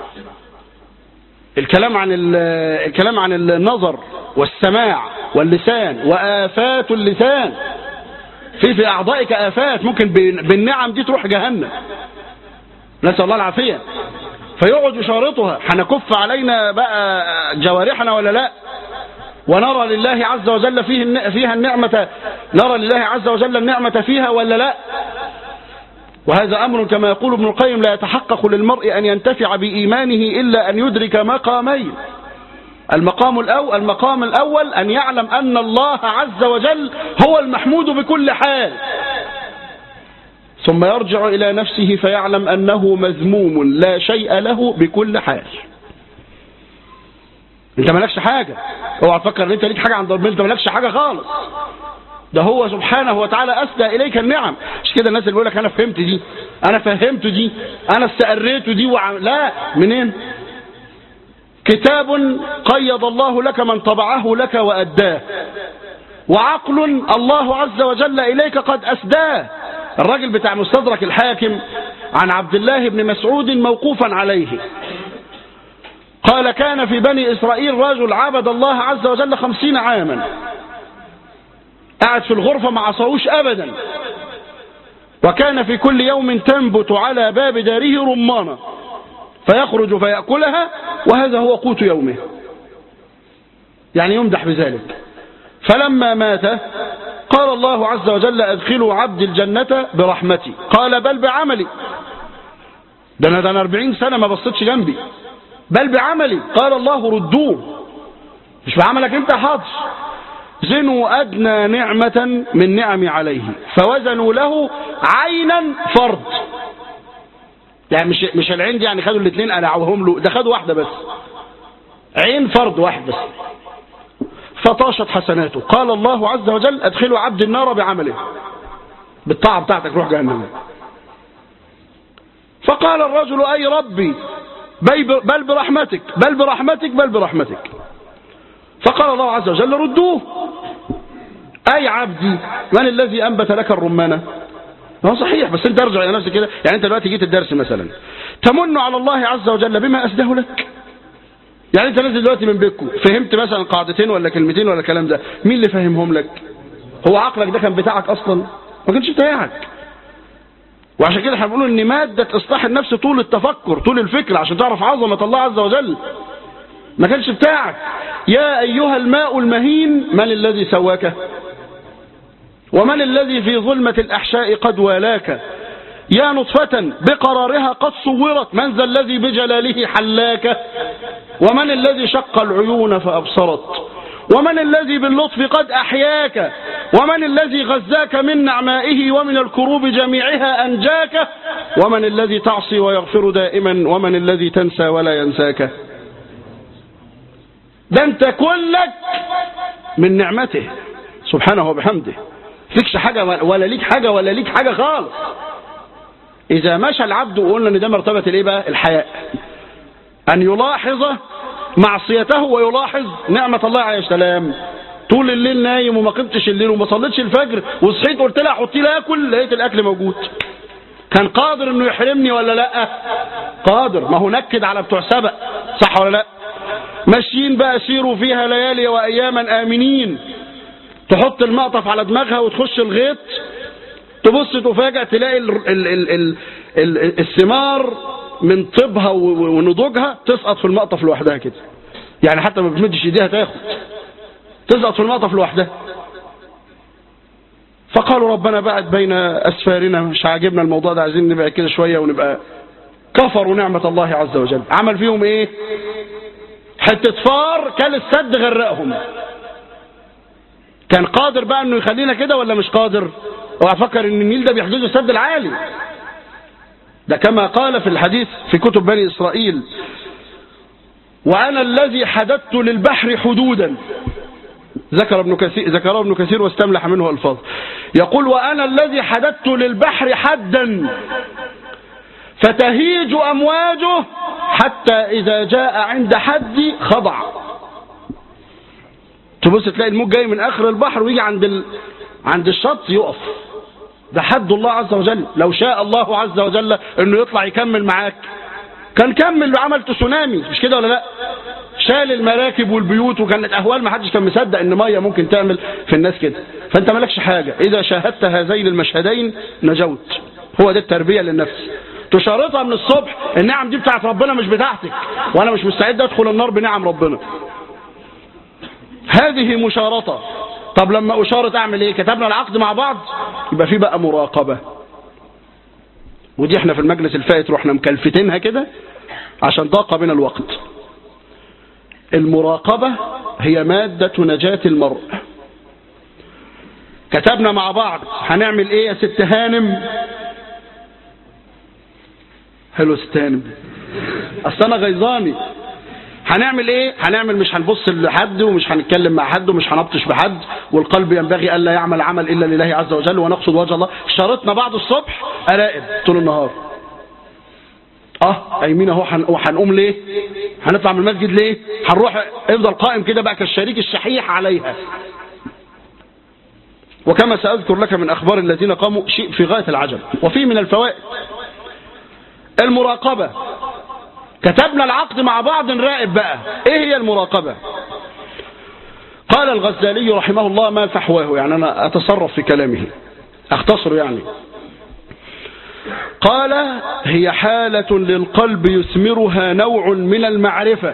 B: الكلام عن الكلام عن النظر والسماع واللسان وآفات اللسان. في في أعضائك آفات ممكن بالنعم دي تروح جهنم، نسأل الله العافية. فيقعد يشارطها هنكف علينا بقى جوارحنا ولا لا، ونرى لله عز وجل فيه فيها النعمة، نرى لله عز وجل النعمة فيها ولا لا. وهذا أمر كما يقول ابن القيم لا يتحقق للمرء أن ينتفع بإيمانه إلا أن يدرك مقامين. المقام الأول, المقام الأول أن يعلم أن الله عز وجل هو المحمود بكل حال، ثم يرجع إلى نفسه فيعلم أنه مذموم لا شيء له بكل حال. انت مالكش حاجة، اوعى تفكر ان انت ليك حاجة عند ربنا، انت مالكش حاجة خالص، ده هو سبحانه وتعالى أسدى إليك النعم. مش كده الناس اللي بيقول لك أنا فهمت دي، أنا فهمت دي، أنا استقريت دي وعم... لا، منين؟ كتاب قيض الله لك من طبعه لك وأداه، وعقل الله عز وجل إليك قد أسداه. الراجل بتاع مستدرك الحاكم عن عبد الله بن مسعود موقوفا عليه قال كان في بني إسرائيل رجل عبد الله عز وجل خمسين عاما، قاعد في الغرفة ما عصاهوش أبدا، وكان في كل يوم تنبت على باب داره رمانة فيخرج فيأكلها وهذا هو قوت يومه، يعني يمدح بذلك. فلما مات قال الله عز وجل أدخلوا عبد الجنة برحمتي، قال بل بعملي، ده أنا, ده أنا أربعين سنة ما بصيتش جنبي، بل بعملي، قال الله ردوه، مش بعملك انت حاضر. زنوا أدنى نعمة من نعم عليه فوزنوا له عينا فرض، يعني مش مش العين دي يعني خدوا الاثنين قلعوهم له، ده خدوا واحدة بس، عين فرض واحد بس، فطاشت حسناته. قال الله عز وجل أدخلوا عبد النار بعمله، بالطاعة بتاعتك روح جهنم. فقال الرجل أي ربي بل برحمتك بل برحمتك بل برحمتك. فقال الله عز وجل ردوه، أي عبدي من الذي أنبت لك الرمانة؟ هو صحيح، بس انت ارجع الى نفسك كده، يعني انت دلوقتي جيت الدرس مثلا تمن على الله عز وجل بما أسده لك، يعني انت نازل دلوقتي من بيتكم فهمت مثلا قاعدتين ولا كلمتين ولا الكلام ده، مين اللي فهمهم لك؟ هو عقلك ده كان بتاعك اصلا؟ ما كانش بتاعك. وعشان كده احنا بنقول ان مادة اصلاح النفس طول التفكر طول الفكر عشان تعرف عظمة الله عز وجل، ما كانش بتاعك. يا ايها الماء المهين من الذي سواك؟ ومن الذي في ظلمة الأحشاء قد والاك؟ يا نطفة بقرارها قد صورت من ذا الذي بجلاله حلاك؟ ومن الذي شق العيون فأبصرت؟ ومن الذي باللطف قد أحياك؟ ومن الذي غزاك من نعمائه ومن الكروب جميعها أنجاك؟ ومن الذي تعصي ويغفر دائما؟ ومن الذي تنسى ولا ينساك؟ ده انت كلك من نعمته سبحانه وبحمده، فيكش حاجة ولا ليك حاجة ولا ليك حاجة خالص. إذا مشى العبد وقلنا ان ده مرتبة الايه بقى؟ الحياء، أن يلاحظ معصيته ويلاحظ نعمة الله عليه السلام. طول الليل نايم وما قمتش الليل وما صليتش الفجر وصحيت قلت لها حطي لي اكل، لقيت الاكل موجود، كان قادر انه يحرمني ولا لا؟ قادر. ما هو نكد على بتوع سبأ، صح ولا لا؟ ماشيين بقى سيروا فيها ليالي واياما امنين، تحط المقطف على دماغها وتخش الغيط، تبص تفاجأ تلاقي ال ال ال ال ال الثمار من طيبها ونضوجها تسقط في المقطف لوحدها كده، يعني حتى ما بتمدش ايديها تاخد، تسقط في المقطف لوحدها. فقالوا ربنا بعد بين أسفارنا، مش عاجبنا الموضوع ده، عايزين نبقى كده شوية ونبقى. كفروا نعمة الله عز وجل. عمل فيهم ايه؟ حتة فار كان السد غرقهم. كان قادر بقى انه يخلينا كده ولا مش قادر؟ وافكر ان النيل ده بيحجزه السد العالي ده، كما قال في الحديث في كتب بني إسرائيل: وأنا الذي حددت للبحر حدودا. ذكر ابن كثير ذكره ابن كثير واستملح منه الفاظ. يقول: وأنا الذي حددت للبحر حدا فتهيج أمواجه حتى إذا جاء عند حدي خضع. تبص تلاقي الموج جاي من آخر البحر ويجي عند ال... عند الشط يقف. ده حد الله عز وجل. لو شاء الله عز وجل انه يطلع يكمل معاك كان كمل وعمل تسونامي، مش كده ولا لا؟ شال المراكب والبيوت، وكانت اهوال ما حدش كان مصدق ان ميه ممكن تعمل في الناس كده. فانت مالكش حاجه، اذا شاهدت هذين المشهدين نجوت. هو ده التربيه للنفس. تشارطها من الصبح: النعم دي بتاعت ربنا مش بتاعتك، وانا مش مستعد ادخل النار بنعم ربنا. هذه مشارطه. طب لما اشارط اعمل ايه؟ كتبنا العقد مع بعض، يبقى في بقى مراقبه. ودي احنا في المجلس الفائت رحنا مكلفتينها كده عشان ضاق بنا الوقت. المراقبة هي مادة نجاة المرء. كتبنا مع بعض هنعمل ايه يا ست هانم؟ حلو ست هانم، اصل انا غيظاني. هنعمل ايه؟ هنعمل مش هنبص لحد ومش هنتكلم مع حد ومش هنبطش بحد، والقلب ينبغي الا يعمل عمل الا لله عز وجل ونقصد وجه الله. شرطنا بعد الصبح اراقب طول النهار. اه قايمين اهو، وهنقوم ليه؟ هنطلع من المسجد ليه؟ هنروح. افضل قائم كده بقى كالشريك الشحيح عليها. وكما سأذكر لك من اخبار الذين قاموا شيء في غاية العجب وفيه من الفوائد. المراقبة، كتبنا العقد مع بعض، نراقب بقى ايه هي المراقبة. قال الغزالي رحمه الله ما فحواه، يعني انا اتصرف في كلامه اختصر يعني. قال: هي حالة للقلب يثمرها نوع من المعرفة،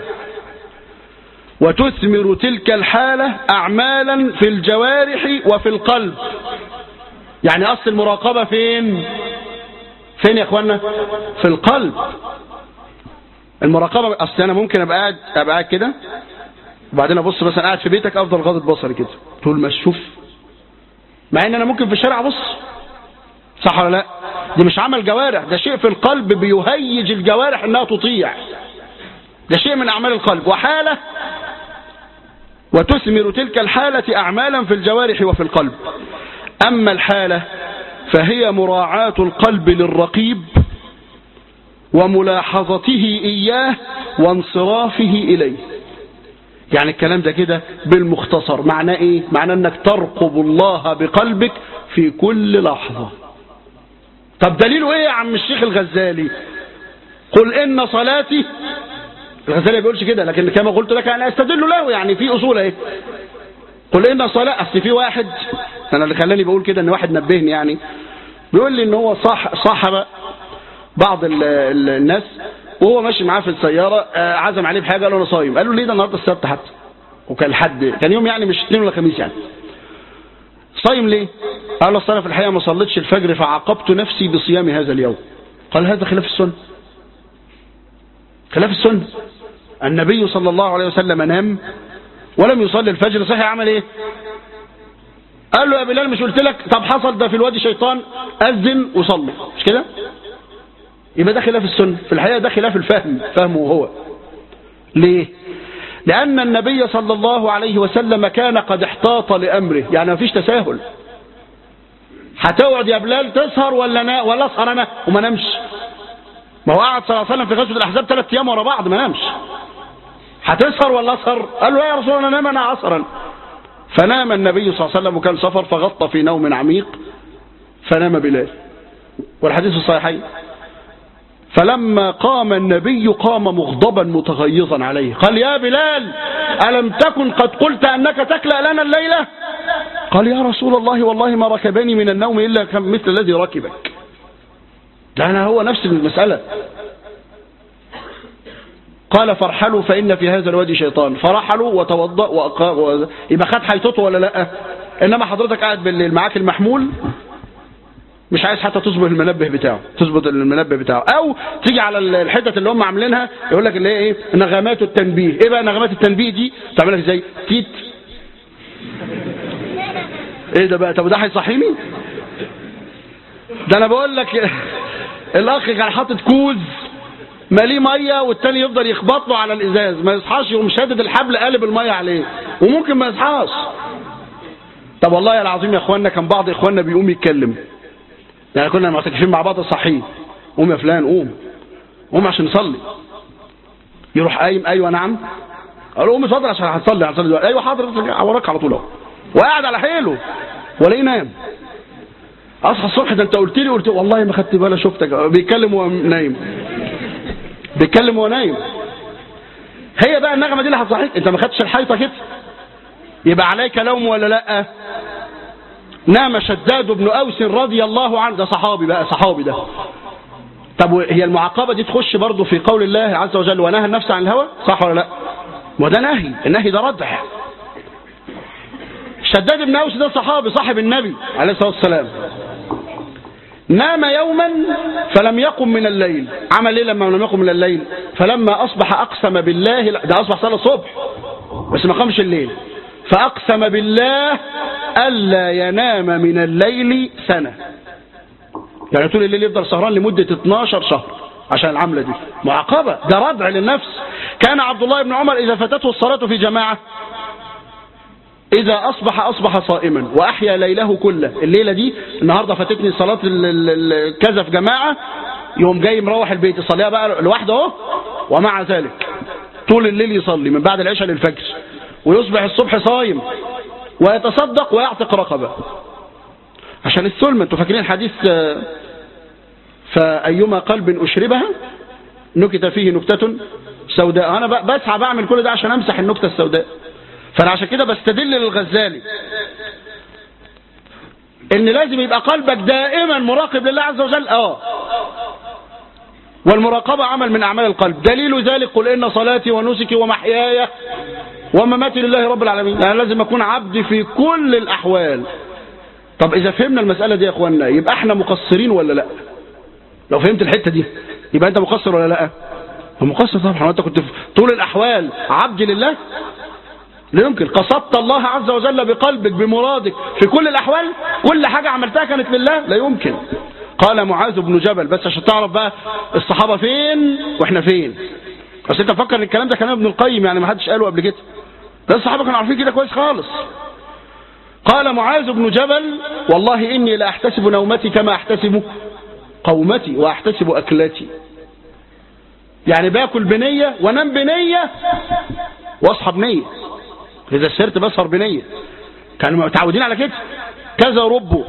B: وتثمر تلك الحالة أعمالا في الجوارح وفي القلب. يعني أصل المراقبة فين؟ فين يا اخوانا؟ في القلب. المراقبة أصل أنا ممكن أبقى قاعد أبقى قاعد كده وبعدين أبص مثلا قاعد في بيتك أفضل غاضب بصري كده طول ما أشوف، مع إن أنا ممكن في الشارع أبص، صح ولا لا؟ دي مش عمل جوارح، ده شيء في القلب بيهيج الجوارح انها تطيع. ده شيء من اعمال القلب. وحالة وتثمر تلك الحالة اعمالا في الجوارح وفي القلب. اما الحالة فهي مراعاة القلب للرقيب وملاحظته اياه وانصرافه اليه. يعني الكلام ده كده بالمختصر معناه ايه؟ معناه انك ترقب الله بقلبك في كل لحظة. طب دليله ايه يا عم الشيخ الغزالي؟ قل ان صلاتي. الغزالي ما بيقولش كده، لكن كما قلت لك انا استدل له، يعني في اصول ايه. قل ان صلاه. اصل في واحد، انا اللي خلاني بقول كده ان واحد نبهني، يعني بيقول لي ان هو صح صاحب بعض ال ال الناس وهو ماشي معاه في السياره، عزم عليه بحاجه، قال له انا صايم. قال له ليه؟ ده النهارده السبت حتى، وكان الحد كان يوم يعني مش اثنين ولا خميس يعني. صايم ليه؟ قال له اصل انا في الحقيقه ما صليتش الفجر فعاقبت نفسي بصيام هذا اليوم. قال هذا خلاف السنه. خلاف السنه. النبي صلى الله عليه وسلم نام ولم يصلي الفجر، صحيح عمل ايه؟ قال له يا بلال مش قلت لك؟ طب حصل ده في الوادي شيطان، اذن وصلي، مش كده؟ يبقى ده خلاف السنه. في الحقيقه ده خلاف الفهم، فهمه هو. ليه؟ لأن النبي صلى الله عليه وسلم كان قد احتاط لأمره، يعني ما فيش تساهل. هتقعد يا بلال تسهر ولا نا ولا اسهر انا وما نمش؟ ما هو قعد صلى الله عليه وسلم في غزوة الأحزاب ثلاث أيام ورا بعض ما نامش. هتسهر ولا اسهر؟ قال له يا رسول الله نام انا عصرا. فنام النبي صلى الله عليه وسلم وكان سفر، فغطى في نوم عميق فنام بلال. والحديث الصحيحين. فلما قام النبي قام مغضبا متغيظا عليه، قال يا بلال ألم تكن قد قلت أنك تكلأ لنا الليلة؟ قال يا رسول الله والله ما ركبني من النوم إلا مثل الذي ركبك. ده أنا هو نفس المسألة. قال فارحلوا فإن في هذا الوادي شيطان. فرحلوا وتوضأ وأقام، يبقى خد حيطته ولا لا؟ إنما حضرتك قاعد بالليل معاك المحمول مش عايز حتى تظبط المنبه بتاعه، تظبط المنبه بتاعه، او تيجي على الحتت اللي هم عاملينها يقول لك اللي هي ايه نغمات التنبيه. ايه بقى نغمات التنبيه دي؟ تعمل لك ازاي؟ تيت. ايه ده بقى؟ طب ده هيصحيني؟ ده انا بقول لك الاخ كان حاطط كوز ماليه ميه والتاني يفضل يخبط له على الازاز ما يصحاش، يقوم شادد الحبل قالب الميه عليه وممكن ما يصحاش. طب والله العظيم يا اخواننا كان بعض اخواننا بيقوم يتكلم، يعني كنا معتكفين مع بعض صحيح، قوم يا فلان قوم قوم عشان نصلي. يروح قايم ايوه نعم، قال له قوم اتفضل عشان هنصلي هنصلي دلوقتي. ايوه حاضر وراك على طول اهو، وقاعد على حيله ولا ينام. اصحى الصبح ده انت قلت لي قلت والله ما خدت بالي شفتك بيتكلم وهو نايم، بيتكلم وهو نايم. هي بقى النغمه دي اللي هتصحيك، انت ما خدتش الحيطه كده يبقى عليك لوم ولا لا؟ نام شداد بن أوس رضي الله عنه، ده صحابي بقى صحابي ده. طب هي المعاقبة دي تخش برضه في قول الله عز وجل ونهى النفس عن الهوى، صح ولا لا؟ وده نهي، النهي ده ردع. شداد بن أوس ده صحابي صاحب النبي عليه الصلاة والسلام. نام يوما فلم يقم من الليل. عمل ايه لما لم يقم من الليل؟ فلما أصبح أقسم بالله، ده أصبح صلاة الصبح بس ما قامش الليل، فأقسم بالله ألا ينام من الليل سنة. يعني طول الليل يفضل سهران لمدة اتناشر شهر عشان العملة دي. معاقبة، ده ردع للنفس. كان عبد الله بن عمر إذا فاتته الصلاة في جماعة إذا أصبح أصبح صائما وأحيا ليله كله. الليلة دي النهاردة فاتتني صلاة كذا في جماعة، يوم جاي مروح البيت يصليها بقى لوحده اهو، ومع ذلك طول الليل يصلي من بعد العشاء للفجر، ويصبح الصبح صايم ويتصدق ويعتق رقبة عشان الثلم. انتوا فاكرين الحديث فأيما قلب أشربها نكت فيه نكتة سوداء. انا بسعى بعمل كل ده عشان امسح النكتة السوداء. فانا عشان كده بستدل للغزالي ان لازم يبقى قلبك دائما مراقب لله عز وجل. اه والمراقبة عمل من اعمال القلب. دليل ذلك قل ان صلاتي ونسكي ومحياي ومماتي لله رب العالمين. يعني لازم اكون عبد في كل الاحوال. طب اذا فهمنا المسألة دي يا اخوانا يبقى احنا مقصرين ولا لا؟ لو فهمت الحتة دي يبقى انت مقصر ولا لا؟ مقصر طبعا. وانت كنت في طول الاحوال عبد لله؟ لا يمكن. قصدت الله عز وجل بقلبك بمرادك في كل الاحوال؟ كل حاجة عملتها كانت لله؟ لا يمكن. قال معاذ بن جبل، بس عشان تعرف بقى الصحابة فين واحنا فين. بس انت فكر ان الكلام ده كلام ابن القيم، يعني ما حدش قاله قبل كده، ده الصحابة كانوا عارفين كده كويس خالص. قال معاذ بن جبل والله إني لا أحتسب نومتي كما أحتسب قومتي وأحتسب أكلتي. يعني باكل بنية وانام بنية واصحى بنية، إذا سرت بسهر بنية. كانوا متعودين على كده، كذا ربوا.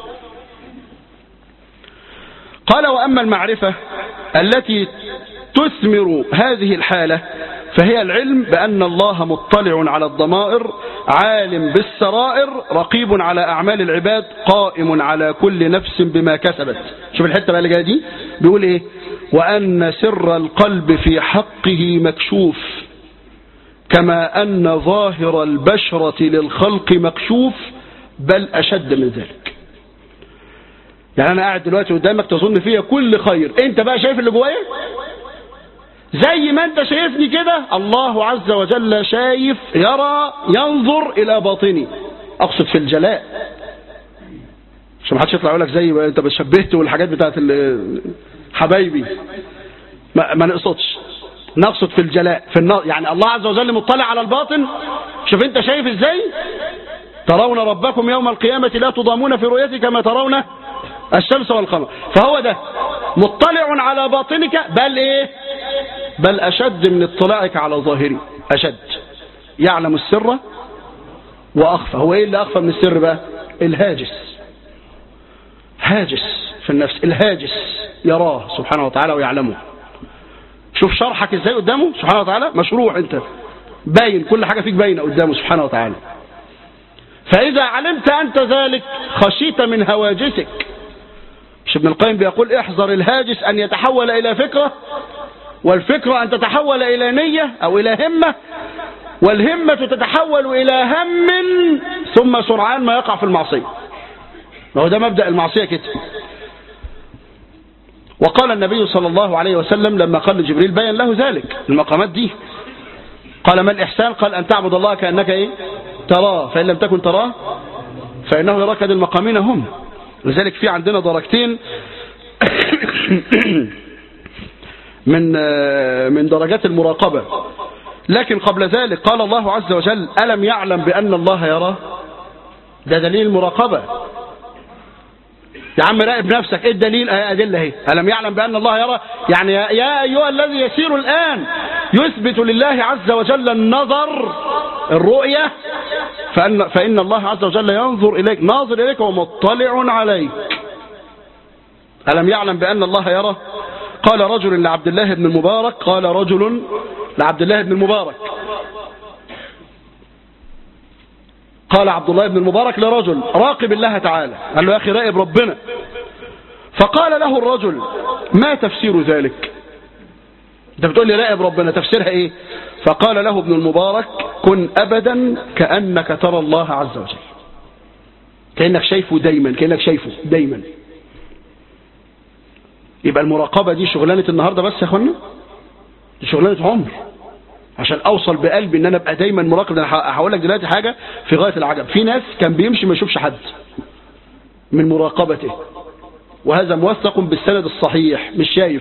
B: قال وأما المعرفة التي تثمر هذه الحالة فهي العلم بأن الله مطلع على الضمائر عالم بالسرائر رقيب على أعمال العباد قائم على كل نفس بما كسبت. شوف الحتة بقى اللي جايه دي بيقول ايه؟ وأن سر القلب في حقه مكشوف كما أن ظاهر البشرة للخلق مكشوف بل أشد من ذلك. يعني أنا قاعد دلوقتي قدامك تظن فيها كل خير، أنت بقى شايف اللي جوايا؟ زي ما انت شايفني كده الله عز وجل شايف، يرى، ينظر الى باطني. اقصد في الجلاء، عشان ما حدش يطلع يقول لك زي ما انت بتشبهت والحاجات بتاعت حبايبي. ما, ما نقصدش، نقصد في الجلاء في النظر. يعني الله عز وجل مطلع على الباطن. شوف انت شايف ازاي؟ ترون ربكم يوم القيامة لا تضامون في رؤيته كما ترون الشمس والقمر. فهو ده مطلع على باطنك، بل ايه؟ بل أشد من اطلاعك على ظاهري. أشد، يعلم السر وأخفى. هو إيه اللي أخفى من السر بقى؟ الهاجس، هاجس في النفس. الهاجس يراه سبحانه وتعالى ويعلمه. شوف شرحك ازاي قدامه سبحانه وتعالى، مشروع انت باين، كل حاجة فيك باينة قدامه سبحانه وتعالى. فإذا علمت أنت ذلك خشيت من هواجسك. مش ابن القيم بيقول احذر الهاجس أن يتحول إلى فكرة، والفكرة أن تتحول إلى نية أو إلى همة، والهمة تتحول إلى هم، ثم سرعان ما يقع في المعصية. وهو ده مبدأ المعصية كده. وقال النبي صلى الله عليه وسلم لما قال لجبريل بين له ذلك المقامات دي، قال ما الإحسان؟ قال أن تعبد الله كأنك إيه؟ تراه، فإن لم تكن تراه فإنه يراك. المقامين هم. لذلك في عندنا درجتين من من درجات المراقبة. لكن قبل ذلك قال الله عز وجل ألم يعلم بأن الله يراه؟ ده دليل المراقبة. يا عم راقب نفسك. ايه الدليل؟ ايه ادله اهي. الم يعلم بان الله يرى، يعني يا ايها الذي يسير الان يثبت لله عز وجل النظر، الرؤيه، فان فان الله عز وجل ينظر اليك، ناظر اليك ومطلع عليك. الم يعلم بان الله يرى؟ قال رجل لعبد الله بن المبارك، قال رجل لعبد الله بن المبارك قال عبد الله بن المبارك لرجل راقب الله تعالى، قال له يا أخي راقب ربنا. فقال له الرجل ما تفسير ذلك؟ انت بتقول لي راقب ربنا، تفسيرها ايه؟ فقال له ابن المبارك كن أبدا كأنك ترى الله عز وجل، كأنك شايفه دايما، كأنك شايفه دايما. يبقى المراقبة دي شغلانة النهاردة بس يا اخوانا، دي شغلانة عمر. عشان اوصل بقلبي ان انا ابقى دايما مراقب. انا هقول لك دلوقتي حاجه في غايه العجب. في ناس كان بيمشي ما يشوفش حد من مراقبته، وهذا موثق بالسند الصحيح، مش شايف،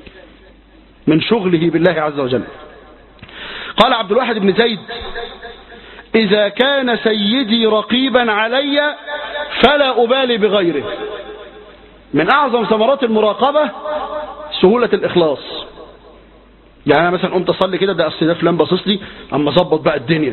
B: من شغله بالله عز وجل. قال عبد الواحد بن زيد اذا كان سيدي رقيبا علي فلا ابالي بغيره. من اعظم ثمرات المراقبه سهوله الاخلاص. يعني انا مثلا قمت اصلي كده، ده اصل ده فلان باصص لي، اما اظبط بقى الدنيا،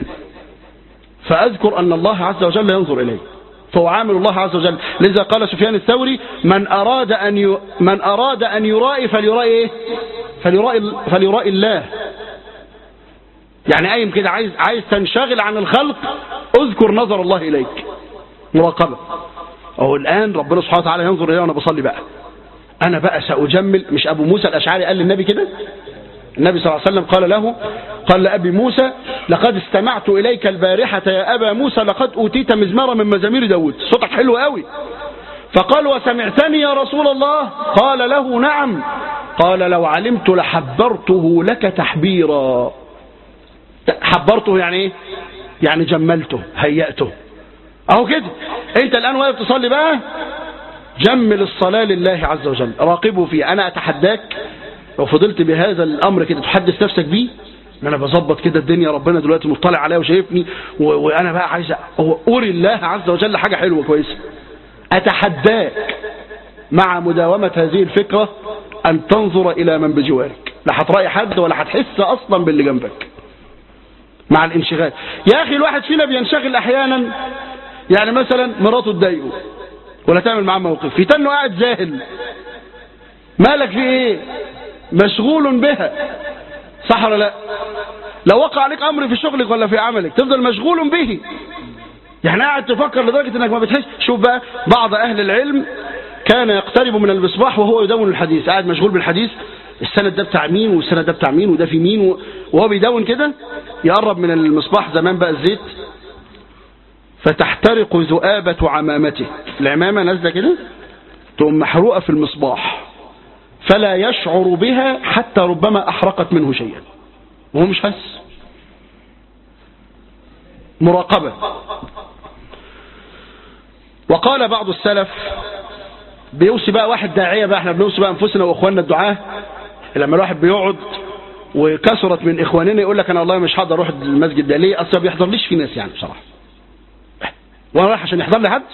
B: فاذكر ان الله عز وجل ينظر الي، فاعامل الله عز وجل. لذا قال سفيان الثوري من اراد ان ي... من اراد ان يرائي فليرائي ايه؟ فليرائي فليرائي الله. يعني قايم كده عايز عايز تنشغل عن الخلق، اذكر نظر الله اليك. مراقبه. اهو الان ربنا سبحانه وتعالى ينظر الي وانا بصلي بقى، انا بقى ساجمل. مش ابو موسى الاشعري قال للنبي كده؟ النبي صلى الله عليه وسلم قال له، قال لأبي موسى لقد استمعت إليك البارحة يا أبا موسى لقد أوتيت مزمارا من مزامير داود، صوتك حلو قوي. فقال وسمعتني يا رسول الله؟ قال له نعم. قال لو علمت لحبرته لك تحبيرا. حبرته يعني ايه؟ يعني جملته، هيأته. اهو كده انت الآن واقف تصلي بقى، جمل الصلاة لله عز وجل، راقبه فيه. أنا أتحداك لو فضلت بهذا الأمر كده تحدث نفسك بيه، ان انا بظبط كده الدنيا، ربنا دلوقتي مطلع عليا وشايفني، وانا بقى عايز أري الله عز وجل حاجة حلوة كويسة. أتحداك مع مداومة هذه الفكرة أن تنظر إلى من بجوارك، لا هتراقي حد ولا هتحس أصلا باللي جنبك مع الانشغال. يا أخي الواحد فينا بينشغل أحيانا، يعني مثلا مراته تضايقه ولا تعمل معاه موقف، يتنه قاعد زاهل، مالك في ايه؟ مشغول بها، صح ولا لا؟ لو وقع عليك امر في شغلك ولا في عملك تفضل مشغول به، يعني قاعد تفكر لدرجة انك ما بتحس. شوف بقى بعض اهل العلم كان يقترب من المصباح وهو يدون الحديث، قاعد مشغول بالحديث، السند ده بتاع مين والسند ده بتاع مين وده في مين، وهو بيدون كده يقرب من المصباح، زمان بقى الزيت، فتحترق ذؤابة عمامته، العمامة نازلة كده تقوم محروقة في المصباح، فلا يشعر بها حتى ربما أحرقت منه شيئا وهو مش حس. مراقبة. وقال بعض السلف، بيوصي بقى واحد داعية بقى، احنا بنوصي بقى انفسنا واخواننا الدعاة، لما الواحد بيقعد وكثرت من اخواننا يقول لك انا والله مش هقدر اروح المسجد ده، ليه؟ اصلا بيحضر ليش في ناس يعني بصراحة، وانا رايح عشان يحضر لي حد؟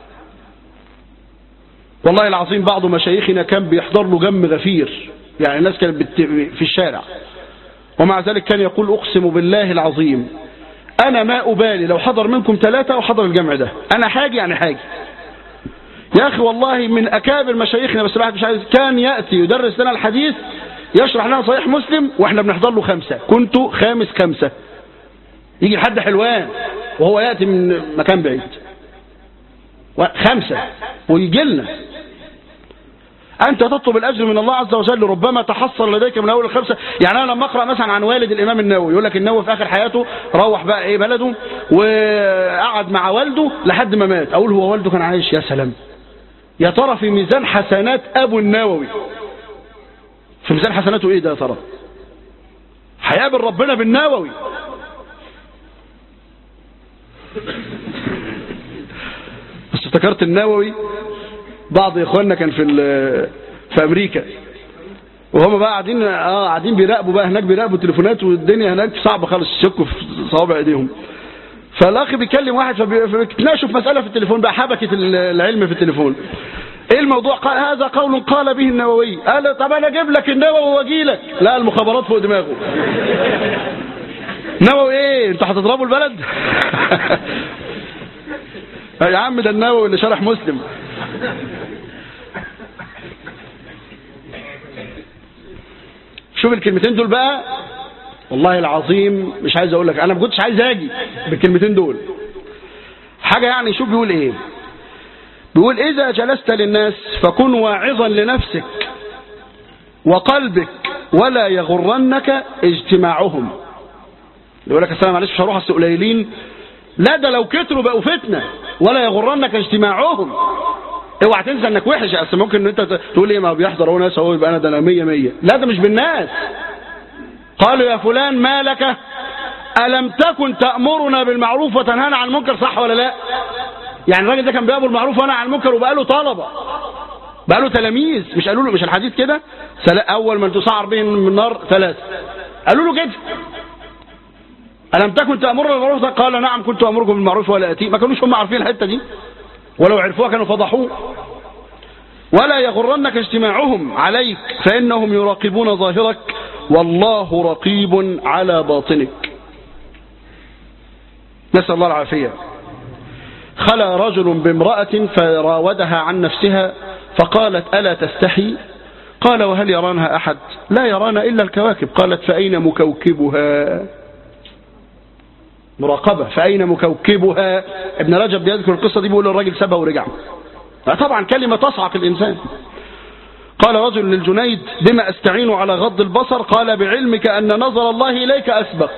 B: والله العظيم بعض مشايخنا كان بيحضر له جم غفير، يعني الناس كانت بت... في الشارع، ومع ذلك كان يقول اقسم بالله العظيم انا ما ابالي لو حضر منكم ثلاثة او حضر الجمع ده، انا حاجي يعني حاجي. يا أخي والله من أكابر مشايخنا، بس الواحد مش عايز، كان يأتي يدرس لنا الحديث، يشرح لنا صحيح مسلم وإحنا بنحضر له خمسة، كنت خامس خمسة، يجي لحد حلوان وهو يأتي من مكان بعيد خمسة ويجي لنا. أنت تطلب الأجر من الله عز وجل، ربما تحصل لديك من أول الخمسة. يعني أنا لما أقرأ مثلا عن والد الإمام النووي، يقول لك النووي في آخر حياته روح بقى إيه بلده وقعد مع والده لحد ما مات، أقول هو والده كان عايش؟ يا سلام، يا ترى في ميزان حسنات أبو النووي، في ميزان حسناته إيه ده يا ترى؟ هيقابل ربنا بالنووي. بس افتكرت النووي، بعض اخواننا كان في في امريكا وهم بقى قاعدين اه قاعدين بيراقبوا بقى هناك، بيراقبوا التليفونات والدنيا هناك صعبه خالص، يشكوا في صوابع ايديهم. فالاخ بيكلم واحد فبيتناقشوا في مساله في التليفون بقى، حبكه العلم في التليفون. ايه الموضوع؟ قال هذا قول قال به النووي. قال طب انا اجيب لك النووي واجي لك. لا، المخابرات فوق دماغه. نووي ايه؟ انتوا هتضربوا البلد؟ يا عم ده النووي اللي شرح مسلم. شوف الكلمتين دول بقى، والله العظيم مش عايز اقول لك، انا ما كنتش عايز اجي بالكلمتين دول. حاجه يعني، شوف بيقول ايه؟ بيقول اذا جلست للناس فكن واعظا لنفسك وقلبك ولا يغرنك اجتماعهم. يقول لك السلام معلش مش هروح اصل قليلين، لا ده لو كتروا بقوا فتنه. ولا يغرنك اجتماعهم، اوعى تنسى انك وحش. اصل ممكن ان انت تقول ايه، ما بيحضر هو ناس اهو يبقى انا ده انا مية مية. لا، ده مش بالناس. قالوا يا فلان ما لك الم تكن تأمرنا بالمعروف وتنهانا عن المنكر، صح ولا لا؟ يعني الراجل ده كان بيأمر بالمعروف ونهى عن المنكر وبقى له طلبه، بقى له تلاميذ. مش قالوا له، مش الحديث كده اول من تسعر به من النار ثلاثه، قالوا له كده ألم تكن تأمرنا بالمعروف؟ قال نعم كنت أمركم بالمعروف ولا أتي. ما كانوش هم عارفين الحتة دي، ولو عرفوها كانوا فضحوه. ولا يغرنك اجتماعهم عليك فإنهم يراقبون ظاهرك والله رقيب على باطنك. نسأل الله العافية. خلى رجل بامرأة فراودها عن نفسها فقالت ألا تستحي؟ قال وهل يرانها أحد؟ لا يرانا إلا الكواكب. قالت فأين مكوكبها؟ مراقبة، فأين مكوكبها؟ ابن رجب بيذكر القصة دي، بيقول الراجل سابها ورجع. طبعا كلمة تصعق الإنسان. قال رجل للجنيد بما أستعين على غض البصر؟ قال بعلمك أن نظر الله إليك أسبق.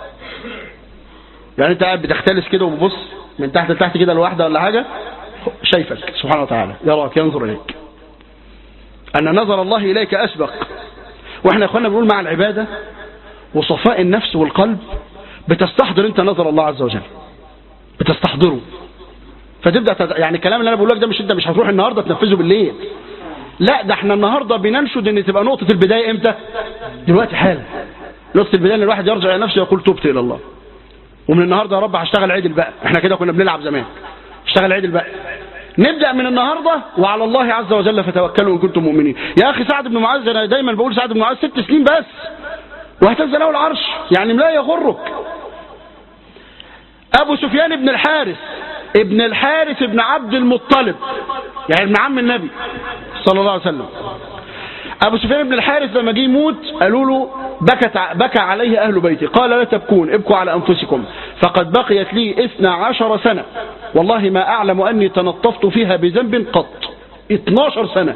B: يعني أنت قاعد بتختلس كده وببص من تحت لتحت كده لوحدة ولا حاجة، شايفك سبحانه وتعالى، يراك ينظر إليك. أن نظر الله إليك أسبق. وإحنا يا أخوانا بنقول مع العبادة وصفاء النفس والقلب بتستحضر انت نظر الله عز وجل، بتستحضره، فتبدا تد... يعني الكلام اللي انا بقوله لك ده مش انت مش هتروح النهارده تنفذه بالليل، لا ده احنا النهارده بننشد ان تبقى نقطه البدايه امتى؟ دلوقتي حالا. نقطه البدايه ان الواحد يرجع الى نفسه ويقول تبت الى الله، ومن النهارده يا رب هشتغل عدل بقى. احنا كده كنا بنلعب زمان، اشتغل عدل بقى. نبدا من النهارده وعلى الله عز وجل فتوكلوا ان كنتم مؤمنين. يا اخي سعد بن معاذ، انا دايما بقول سعد بن معاذ ست سنين بس واهتز له العرش، يعني لا يغرك. ابو سفيان بن الحارث ابن الحارث ابن عبد المطلب، يعني ابن عم النبي صلى الله عليه وسلم. ابو سفيان بن الحارث لما جه يموت قالوا له بكت بكى عليه اهل بيته، قال لا تبكون ابكوا على انفسكم فقد بقيت لي اثنا عشر سنة والله ما اعلم اني تنطفت فيها بذنب قط. اثناشر سنة.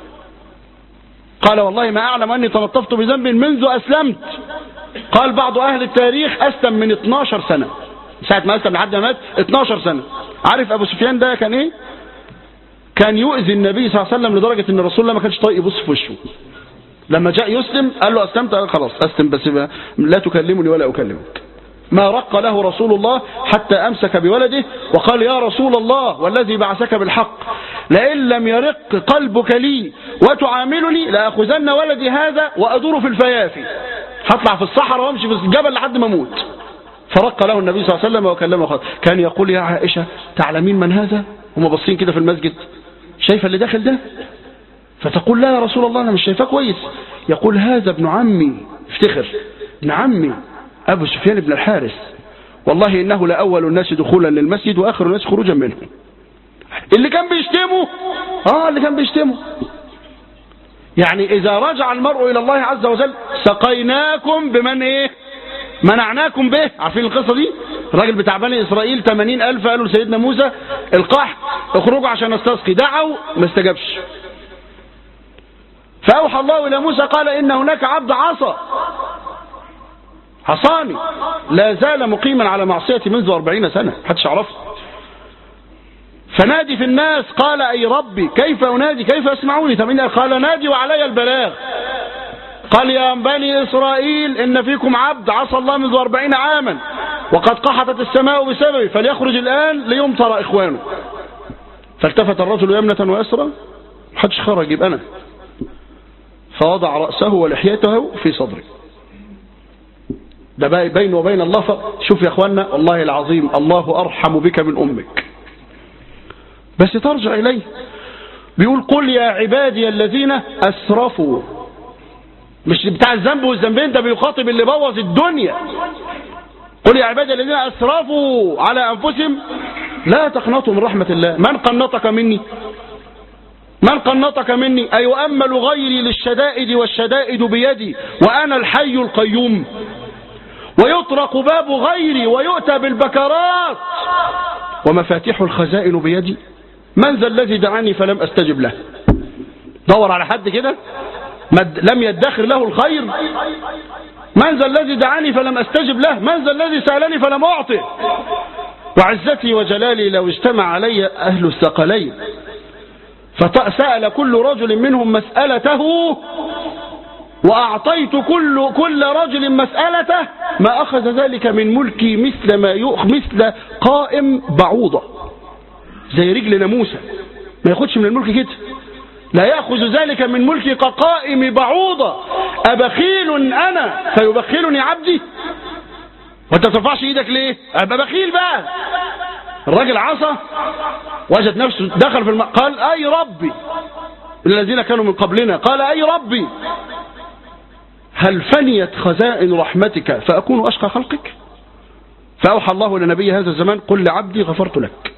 B: قال والله ما اعلم اني تنطفت بذنب منذ اسلمت. قال بعض اهل التاريخ اسلم من اثناشر سنة، ساعة ما أسلم لحد ما مات اثناشر سنة. عارف أبو سفيان ده كان إيه؟ كان يؤذي النبي صلى الله عليه وسلم لدرجة إن الرسول الله ما كانش طايق يبص في وشه. لما جاء يسلم قال له أسلمت؟ قال خلاص أسلم بس لا تكلمني ولا أكلمك. ما رق له رسول الله حتى أمسك بولده وقال يا رسول الله والذي بعثك بالحق لئن لم يرق قلبك لي وتعاملني لأخذن ولدي هذا وأدور في الفيافي، هطلع في الصحراء وامشي في الجبل لحد ما اموت. فرق له النبي صلى الله عليه وسلم وكلمه خالص. كان يقول يا عائشة تعلمين من هذا؟ هم باصين كده في المسجد، شايفه اللي داخل ده؟ فتقول لا يا رسول الله أنا مش شايفاه كويس. يقول هذا ابن عمي، افتخر، ابن عمي أبو سفيان بن الحارث، والله إنه لأول الناس دخولا للمسجد وآخر الناس خروجا منه. اللي كان بيشتمه اه اللي كان بيشتمه. يعني اذا رجع المرء الى الله عز وجل سقيناكم بمن ايه منعناكم به. عارفين القصة دي؟ الراجل بتاع بني اسرائيل ثمانين الف قالوا لسيدنا موسى القحط اخرجوا عشان نستسقي، دعوا ما استجابش. فاوحى الله الى موسى قال ان هناك عبد عصى عصاني لا زال مقيما على معصيتي منذ أربعين سنة محدش يعرفه. فنادي في الناس قال اي ربي كيف انادي كيف يسمعوني؟ قال نادي وعلي البلاغ. قال يا بني إسرائيل إن فيكم عبد عصى الله منذ أربعين عاما وقد قحطت السماء بسببه فليخرج الآن ليمطر إخوانه. فالتفت الرجل يمنة ويسرى محدش خرج يبقى أنا. فوضع رأسه ولحيته في صدره. ده بينه وبين الله. شوف يا أخوانا والله العظيم الله أرحم بك من أمك بس ترجع إليه. بيقول قل يا عبادي الذين أسرفوا، مش بتاع الذنب والذنبين، ده بيخاطب اللي بوظ الدنيا. قل يا عبادي الذين أسرفوا على أنفسهم لا تقنطوا من رحمة الله. من قنطك مني؟ من قنطك مني؟ أيؤمل غيري للشدائد والشدائد بيدي وأنا الحي القيوم؟ ويطرق باب غيري ويؤتى بالبكرات ومفاتيح الخزائن بيدي. من ذا الذي دعاني فلم أستجب له؟ دور على حد كده لم يدخر له الخير. من ذا الذي دعاني فلم أستجب له؟ من ذا الذي سألني فلم أعطه؟ وعزتي وجلالي لو اجتمع علي أهل الثقلين فسأل كل رجل منهم مسألته وأعطيت كل كل رجل مسألته ما أخذ ذلك من ملكي مثل ما يؤخ مثل قائم بعوضة، زي رجل ناموسة ما ياخدش من الملك كده. لا يأخذ ذلك من ملكي كقائم بعوضة. أبخيل أنا فيبخلني عبدي؟ وانت ترفعش ايدك ليه؟ أبقى بخيل بقى. الراجل عصى وجد نفسه دخل في الم... قال أي ربي الذين كانوا من قبلنا قال أي ربي هل فنيت خزائن رحمتك فأكون أشقى خلقك؟ فأوحى الله لنبي هذا الزمان قل لعبدي غفرت لك.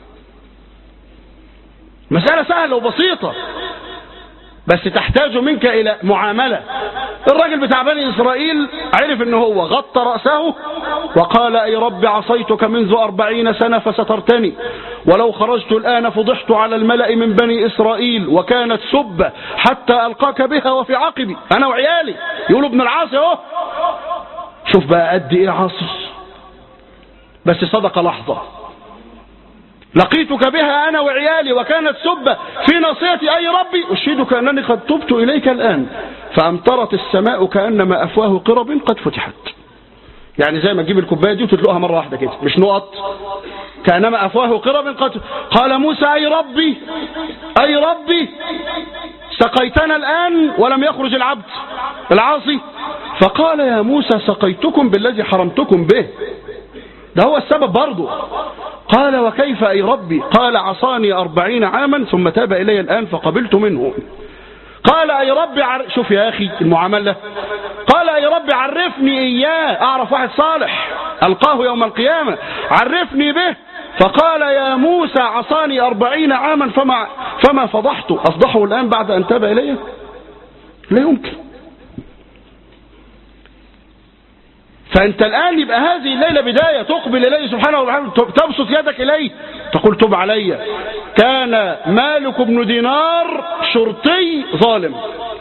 B: مسألة سهلة وبسيطة بس تحتاج منك إلى معاملة. الراجل بتاع بني إسرائيل عرف أنه هو غطى رأسه وقال أي رب عصيتك منذ أربعين سنة فسترتني ولو خرجت الآن فضحت على الملأ من بني إسرائيل وكانت سبة حتى ألقاك بها وفي عقبي أنا وعيالي. يقولوا ابن العاصي اهو. شوف بقى قد إيه عاصي بس صدق لحظة. لقيتك بها أنا وعيالي وكانت سبة في نصيتي أي ربي أشهدك أنني قد تبت إليك الآن فأمطرت السماء كأنما أفواه قرب قد فتحت. يعني زي ما تجيب الكوباية دي وتطلقها مرة واحدة كده مش نقط. كأنما أفواه قرب قد. قال موسى أي ربي أي ربي سقيتنا الآن ولم يخرج العبد العاصي. فقال يا موسى سقيتكم بالذي حرمتكم به. ده هو السبب برضه. قال وكيف أي ربي؟ قال عصاني أربعين عاما ثم تاب إلي الآن فقبلت منه. قال أي ربي عر... شوف يا أخي المعاملة. قال أي ربي عرفني إياه أعرف واحد صالح ألقاه يوم القيامة عرفني به. فقال يا موسى عصاني أربعين عاما فما, فما فضحته أفضحه الآن بعد أن تاب إلي؟ لا يمكن. فأنت الآن يبقى هذه الليلة بداية تقبل إليه سبحانه وتعالى تبسط يدك إليه تقول تب علي. كان مالك بن دينار شرطي ظالم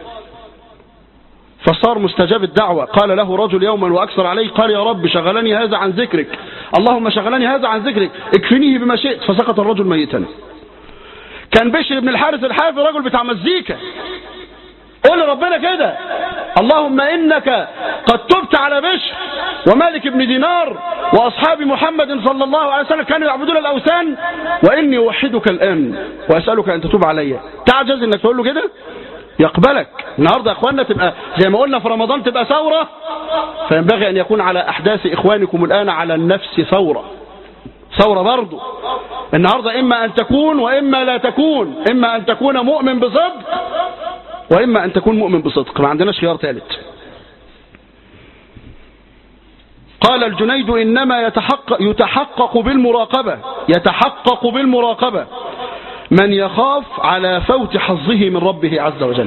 B: فصار مستجاب الدعوة. قال له رجل يوما وأكثر عليه قال يا رب شغلني هذا عن ذكرك اللهم شغلني هذا عن ذكرك اكفنيه بما شئت فسقط الرجل ميتا. كان بشر بن الحارث الحافي رجل بتاع مزيكا. قول ربنا كده اللهم إنك قد تبت على بشر ومالك بن دينار وأصحاب محمد صلى الله عليه وسلم كانوا يعبدون الأوثان وإني أوحدك الآن وأسألك أن تتوب علي. تعجز إنك تقول له كده يقبلك. النهاردة يا أخواننا تبقى زي ما قلنا في رمضان تبقى ثورة فينبغي أن يكون على أحداث إخوانكم الآن على النفس ثورة ثورة برضو. النهاردة إما أن تكون وإما لا تكون. إما أن تكون مؤمن بصدق وإما أن تكون مؤمن بصدق. ما عندناش خيار ثالث. قال الجنيد إنما يتحقق, يتحقق بالمراقبة يتحقق بالمراقبة من يخاف على فوت حظه من ربه عز وجل.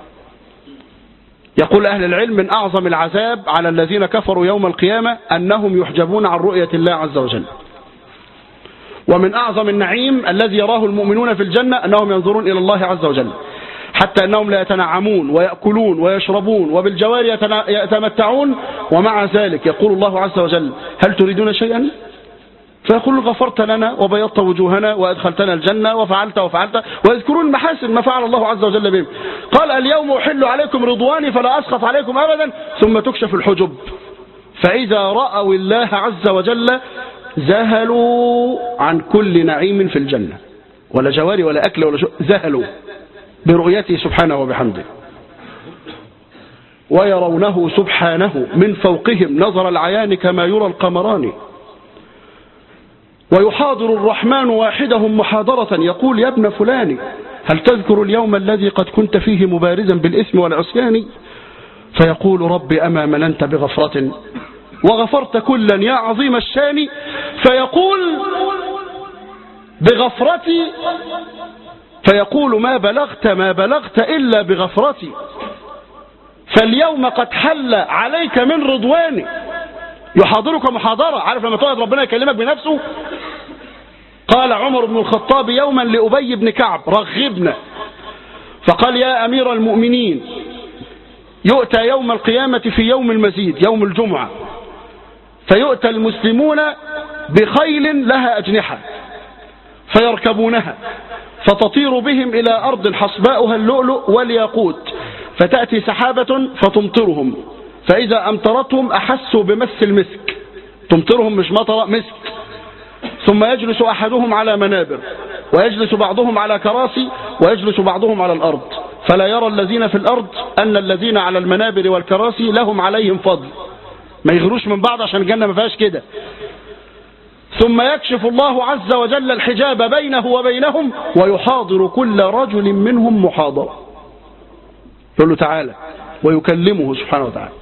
B: يقول أهل العلم من أعظم العذاب على الذين كفروا يوم القيامة أنهم يحجبون عن رؤية الله عز وجل. ومن أعظم النعيم الذي يراه المؤمنون في الجنة أنهم ينظرون إلى الله عز وجل، حتى أنهم لا يتنعمون ويأكلون ويشربون وبالجوار يتمتعون، ومع ذلك يقول الله عز وجل هل تريدون شيئا؟ فيقول غفرت لنا وبيضت وجوهنا وأدخلتنا الجنة وفعلت وفعلت، ويذكرون المحاسن ما فعل الله عز وجل بهم. قال اليوم أحل عليكم رضواني فلا أسخط عليكم أبدا، ثم تكشف الحجب فإذا رأوا الله عز وجل ذهلوا عن كل نعيم في الجنة، ولا جواري ولا أكل ولا شيء، ذهلوا برؤيته سبحانه وبحمده. ويرونه سبحانه من فوقهم نظر العيان كما يرى القمران. ويحاضر الرحمن واحدهم محاضرة يقول يا ابن فلان هل تذكر اليوم الذي قد كنت فيه مبارزا بالإثم والعصيان؟ فيقول ربي أما مننت بغفرة وغفرت كلا يا عظيم الشان. فيقول بغفرتي، فيقول ما بلغت ما بلغت إلا بغفرتي، فاليوم قد حل عليك من رضواني. يحاضرك محاضرة، عارف لما تقعد ربنا يكلمك بنفسه. قال عمر بن الخطاب يوما لأبي بن كعب رغبنا، فقال يا أمير المؤمنين يؤتى يوم القيامة في يوم المزيد يوم الجمعة، فيؤتى المسلمون بخيل لها أجنحة فيركبونها فتطير بهم إلى أرض حصباؤها اللؤلؤ والياقوت، فتأتي سحابة فتمطرهم، فإذا أمطرتهم أحسوا بمس المسك، تمطرهم مش مطر مسك. ثم يجلس أحدهم على منابر ويجلس بعضهم على كراسي ويجلس بعضهم على الأرض، فلا يرى الذين في الأرض أن الذين على المنابر والكراسي لهم عليهم فضل، ما يغروش من بعض عشان الجنة ما فيهاش كده. ثم يكشف الله عز وجل الحجاب بينه وبينهم ويحاضر كل رجل منهم محاضرة، يقول له تعالى ويكلمه سبحانه وتعالى.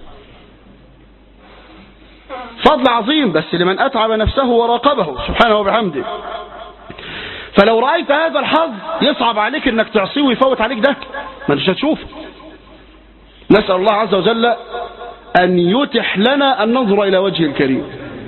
B: فضل عظيم بس لمن أتعب نفسه وراقبه سبحانه وبحمده. فلو رأيت هذا الحظ يصعب عليك انك تعصيه ويفوت عليك ده، ما انتش هتشوفه. نسأل الله عز وجل أن يتح لنا أن ننظر إلى وجهه الكريم.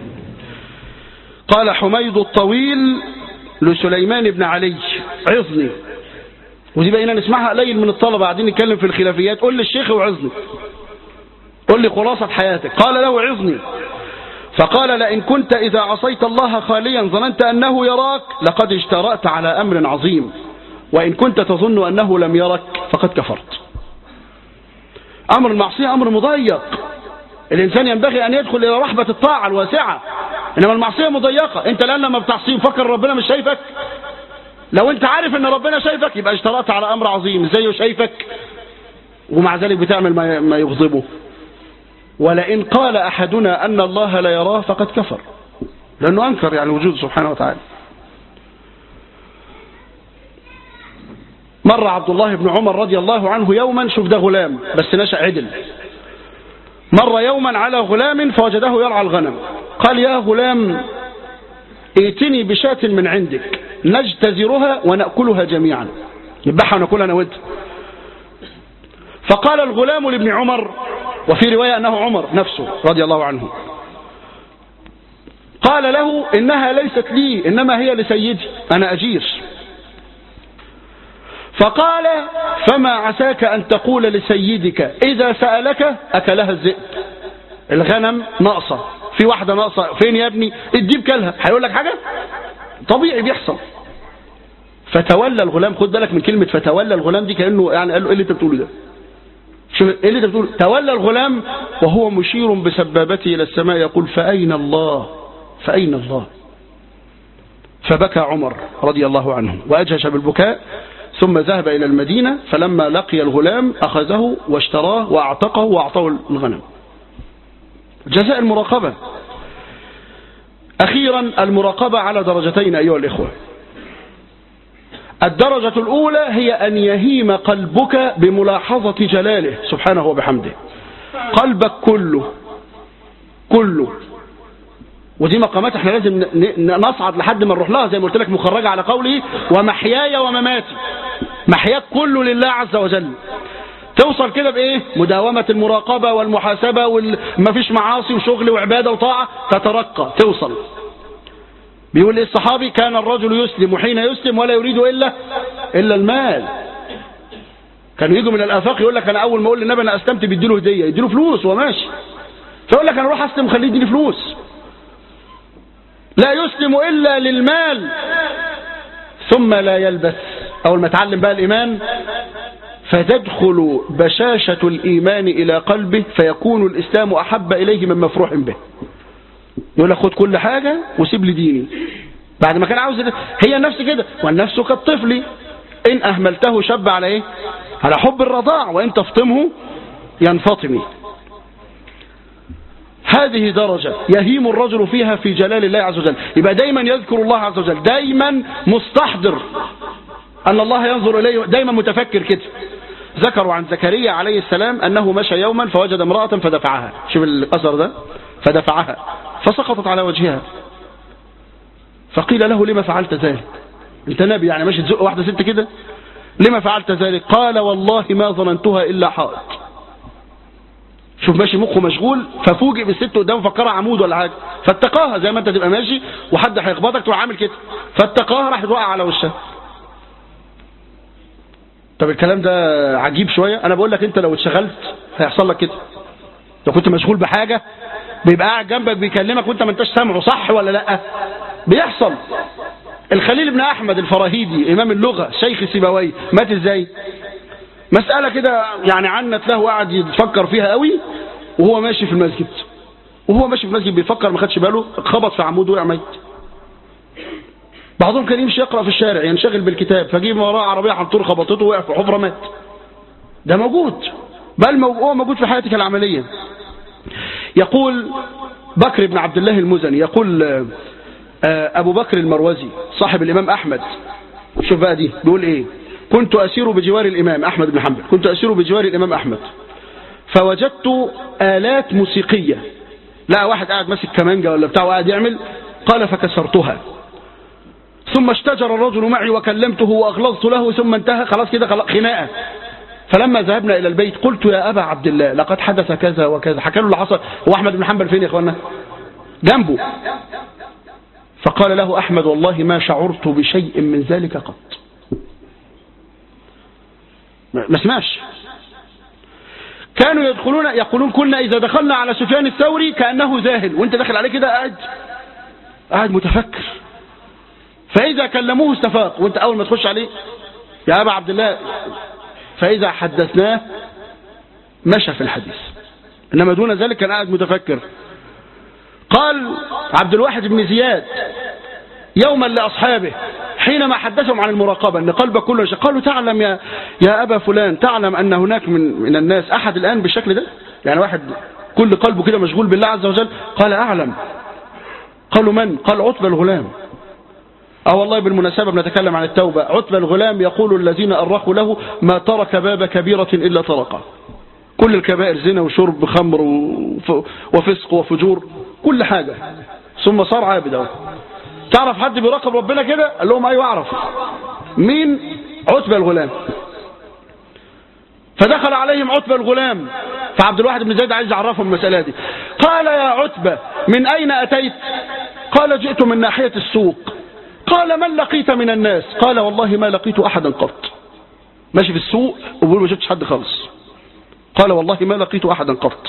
B: قال حميد الطويل لسليمان بن علي عظني، ودي بقينا نسمعها قليل من الطلبة قاعدين نتكلم في الخلافيات، قول لي الشيخ وعظني، قول لي خلاصة حياتك. قال له عظني، فقال لئن كنت إذا عصيت الله خاليا ظننت أنه يراك لقد اجترأت على أمر عظيم، وإن كنت تظن أنه لم يرك فقد كفرت. أمر المعصية أمر مضيق، الإنسان ينبغي أن يدخل إلى رحبة الطاعة الواسعة، إنما المعصية مضيقة. أنت الآن لما بتعصيه فكر ربنا مش شايفك؟ لو أنت عارف أن ربنا شايفك يبقى اجترأت على أمر عظيم، إزاي شايفك ومع ذلك بتعمل ما يغضبه. ولئن قال أحدنا أن الله لا يراه فقد كفر، لأنه أنكر يعني وجود سبحانه وتعالى. مر عبد الله بن عمر رضي الله عنه يوما، شوف ده غلام بس نشأ عدل، مر يوما على غلام فوجده يرعى الغنم، قال يا غلام ائتني بشاة من عندك نجتزرها ونأكلها جميعا، نذبحها ونأكلها أنا وأنت. فقال الغلام لابن عمر، وفي رواية أنه عمر نفسه رضي الله عنه، قال له إنها ليست لي إنما هي لسيدي أنا أجير. فقال فما عساك أن تقول لسيدك إذا سألك أكلها الذئب، الغنم ناقصة، في واحدة ناقصة، فين يا ابني؟ الديب كلها، هيقول لك حاجة؟ طبيعي بيحصل. فتولى الغلام، خد بالك من كلمة فتولى الغلام دي، كأنه يعني قال له إيه اللي أنت بتقوله ده؟ شوف إيه اللي أنت بتقوله؟ تولى الغلام وهو مشير بسبابته إلى السماء يقول فأين الله؟ فأين الله؟ فبكى عمر رضي الله عنه وأجهش بالبكاء، ثم ذهب إلى المدينة، فلما لقي الغلام أخذه واشتراه وأعتقه وأعطاه الغنم. جزاء المراقبة. أخيرا المراقبة على درجتين أيها الإخوة. الدرجة الأولى هي أن يهيم قلبك بملاحظة جلاله سبحانه وبحمده، قلبك كله كله ودي مقامات احنا لازم نصعد لحد ما نروح لها، زي ما قلت لك مخرجة على قوله ومحياي ومماتي، محياك كله لله عز وجل. توصل كده بايه؟ مداومة المراقبة والمحاسبة ومفيش معاصي وشغل وعبادة وطاعة، تترقى توصل. بيقول ايه الصحابي؟ كان الرجل يسلم حين يسلم ولا يريد الا الا المال. كانوا يجوا من الافاق يقول لك انا اول ما اقول للنبي انا اسلمت بيديله هديه، يديله فلوس وماشي، فيقول لك انا اروح اسلم خليه يديني فلوس. لا يسلم الا للمال ثم لا يلبث. اول ما تعلم بقى الايمان فتدخل بشاشة الايمان الى قلبه فيكون الاسلام احب اليه من مفروح به. يقول لك خد كل حاجة وسيب لي ديني، بعد ما كان عاوز. هي النفس كده، والنفس كالطفل إن أهملته شب على إيه؟ على حب الرضاع، وإن تفطمه ينفطم. هذه درجة يهيم الرجل فيها في جلال الله عز وجل. يبقى دايما يذكر الله عز وجل، دايما مستحضر أن الله ينظر إليه، دايما متفكر كده. ذكروا عن زكريا عليه السلام أنه مشى يوما فوجد امرأة فدفعها. شوف الأثر ده، فدفعها فسقطت على وجهها، فقيل له لما فعلت ذلك؟ انت نبي يعني ماشي تزق واحدة ست كده، لما فعلت ذلك؟ قال والله ما ظننتها إلا حائط. شوف ماشي مخه مشغول، ففوجئ بالست قدامه فكرها عمود ولا حاجة، فاتقاها زي ما انت تبقى ماشي وحد هيخبطك تروح عامل كده، فاتقاها راح توقع على وشها. طب الكلام ده عجيب شوية. انا بقول لك انت لو اتشغلت هيحصل لك كده. لو كنت مشغول بحاجة بيبقى قاعد جنبك بيكلمك وانت ما انتش سامعه، صح ولا لا؟ بيحصل. الخليل بن احمد الفراهيدي امام اللغة شيخ سيبويه مات ازاي؟ مسألة كده يعني عنت له وقعد يفكر فيها قوي وهو ماشي في المسجد، وهو ماشي في المسجد بيفكر ما خدش باله، خبط في عمود وقع ميت. بعضهم كان يمشي يقرأ في الشارع ينشغل بالكتاب فجيب وراه عربية حنطور خبطته وقع في حفرة مات. ده موجود، بل هو موجود في حياتك العملية. يقول بكر بن عبد الله المزني، يقول أبو بكر المروزي صاحب الإمام أحمد، شوف بقى دي بيقول إيه: كنت أسير بجوار الإمام أحمد بن حنبل، كنت أسير بجوار الإمام أحمد فوجدت آلات موسيقية. لا واحد قاعد ماسك كمانجا ولا بتاعه قاعد يعمل، قال فكسرتها ثم اشتجر الرجل معي وكلمته وأغلظت له ثم انتهى، خلاص كده خناقة. فلما ذهبنا إلى البيت قلت يا أبا عبد الله لقد حدث كذا وكذا، حكى له اللي حصل. هو أحمد بن حنبل فين يا إخوانا؟ جنبه. فقال له أحمد والله ما شعرت بشيء من ذلك قط. ما سمعش. كانوا يدخلون يقولون كنا إذا دخلنا على سفيان الثوري كأنه زاهل، وانت داخل عليه كده قاعد قاعد متفكر، فإذا كلموه استفاق، وانت أول ما تخش عليه يا أبا عبد الله، فإذا حدثناه مشى في الحديث، إنما دون ذلك كان قاعد متفكر. قال عبد الواحد بن زياد يوما لأصحابه حينما حدثهم عن المراقبة أن قلبك كله شيء، قالوا تعلم يا يا أبا فلان، تعلم أن هناك من من الناس أحد الآن بالشكل ده، يعني واحد كل قلبه كده مشغول بالله عز وجل؟ قال أعلم. قالوا من؟ قال عتبة الغلام. اه والله بالمناسبة بنتكلم عن التوبة. عتبة الغلام يقول الذين أرخوا له ما ترك باب كبيرة إلا طرقه، كل الكبائر زنا وشرب خمر وفسق وفجور كل حاجة، ثم صار عابد. اهو تعرف حد بيراقب ربنا كده؟ قال لهم ايوه اعرف. مين؟ عتبة الغلام. فدخل عليهم عتبة الغلام، فعبد الواحد بن زيد عايز يعرفهم المسألة دي. قال يا عتبة من أين أتيت؟ قال جئت من ناحية السوق. قال من لقيت من الناس؟ قال والله ما لقيت أحدا قط. ماشي في السوق وبيقول ما شفتش حد خالص. قال والله ما لقيت أحدا قط.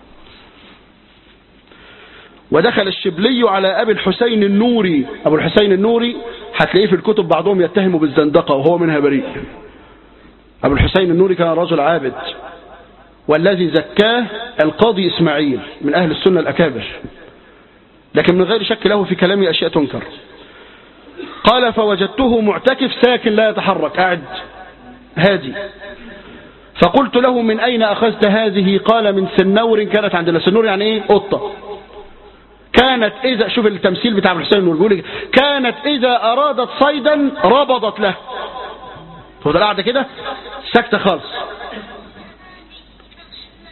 B: ودخل الشبلي على أبي الحسين النوري. أبو الحسين النوري هتلاقيه في الكتب بعضهم يتهمه بالزندقة وهو منها بريء. أبو الحسين النوري كان رجل عابد، والذي زكاه القاضي إسماعيل من أهل السنة الأكابر، لكن من غير شك له في كلامه أشياء تنكر. قال فوجدته معتكف ساكن لا يتحرك، قاعد هادي. فقلت له من أين أخذت هذه؟ قال من سنور كانت عندنا. سنور يعني إيه؟ قطة. كانت إذا، شوف التمثيل بتاع ابن الحسين النور، بيقول كانت إذا أرادت صيدا ربضت له. هو ده قاعدة كده ساكتة خالص.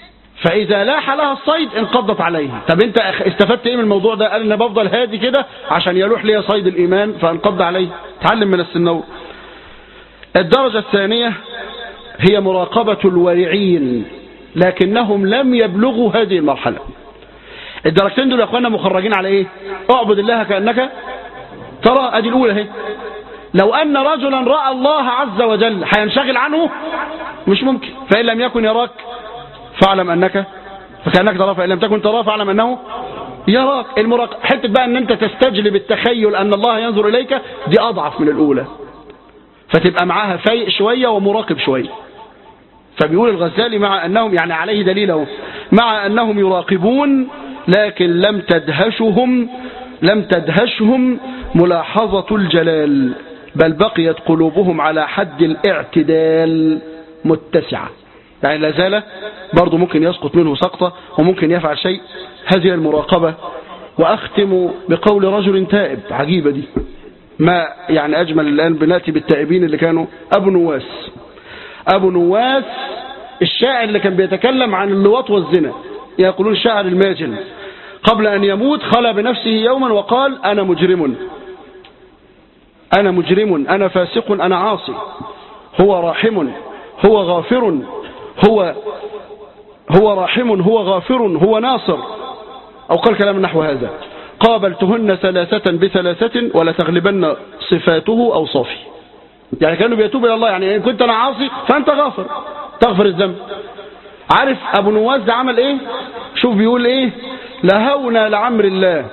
B: فإذا لاح لها الصيد انقضت عليه. طب انت استفدت ايه من الموضوع ده؟ قال انا بفضل هادي كده عشان يلوح لي صيد الإيمان فانقض عليه. تعلم من السنور. الدرجة الثانية هي مراقبة الورعين لكنهم لم يبلغوا هذه المرحلة. الدرجتين دول يا اخوانا مخرجين على ايه؟ اعبد الله كأنك ترى. ادي الاولى اهي. لو ان رجلا رأى الله عز وجل هينشغل عنه؟ مش ممكن. فإن لم يكن يراك فاعلم انك فكأنك تراه فإن لم تكن تراه فاعلم انه يراك. المراقبة حته بقى ان انت تستجلب التخيل ان الله ينظر اليك دي اضعف من الاولى، فتبقى معاها فايق شوية ومراقب شوية. فبيقول الغزالي مع أنهم يعني عليه دليله مع أنهم يراقبون لكن لم تدهشهم لم تدهشهم ملاحظة الجلال بل بقيت قلوبهم على حد الاعتدال متسعة. يعني لا زال برضو ممكن يسقط منه سقطة وممكن يفعل شيء. هذه المراقبة. وأختم بقول رجل تائب عجيبة دي، ما يعني أجمل الآن بناتي بالتائبين اللي كانوا أبو نواس. أبو نواس الشاعر اللي كان بيتكلم عن اللواط والزنا، يقولون الشاعر الماجن، قبل أن يموت خلى بنفسه يوما وقال أنا مجرم أنا مجرم أنا فاسق أنا عاصي، هو راحم هو غافر هو هو راحم هو غافر هو ناصر، أو قال كلام نحو هذا. قابلتهن ثلاثة بثلاثة ولا تغلبن صفاته أو صافي. يعني كانوا بيتوب إلى الله، يعني إن كنت أنا عاصي فأنت غافر تغفر الذنب. عارف أبو نواس ده عمل إيه؟ شوف بيقول إيه؟ لهونا لعمر الله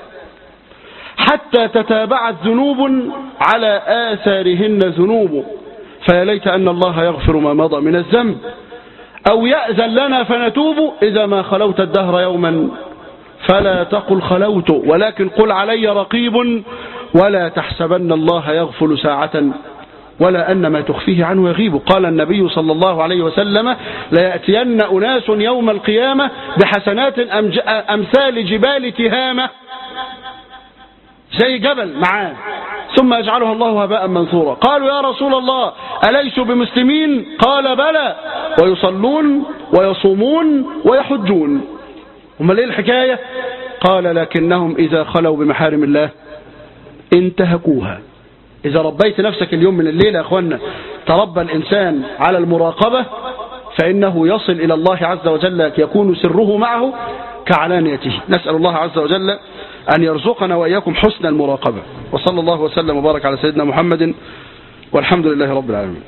B: حتى تتابعت ذنوب على آثارهن ذنوب فيا ليت أن الله يغفر ما مضى من الذنب أو يأذن لنا فنتوب إذا ما خلوت الدهر يوما فلا تقل خلوت ولكن قل علي رقيب ولا تحسبن الله يغفل ساعة ولا أن ما تخفيه عنه يغيب. قال النبي صلى الله عليه وسلم ليأتين أناس يوم القيامة بحسنات أمثال جبال تهامة زي جبل معاه ثم يجعلها الله هباء منثورا. قالوا يا رسول الله أليسوا بمسلمين؟ قال بلى ويصلون ويصومون ويحجون. هم ليه الحكاية؟ قال لكنهم إذا خلوا بمحارم الله انتهكوها. إذا ربيت نفسك اليوم من الليل يا أخوانا تربى الإنسان على المراقبة فإنه يصل إلى الله عز وجل يكون سره معه كعلانيته. نسأل الله عز وجل أن يرزقنا وإياكم حسن المراقبة. وصلى الله وسلم وبارك على سيدنا محمد والحمد لله رب العالمين.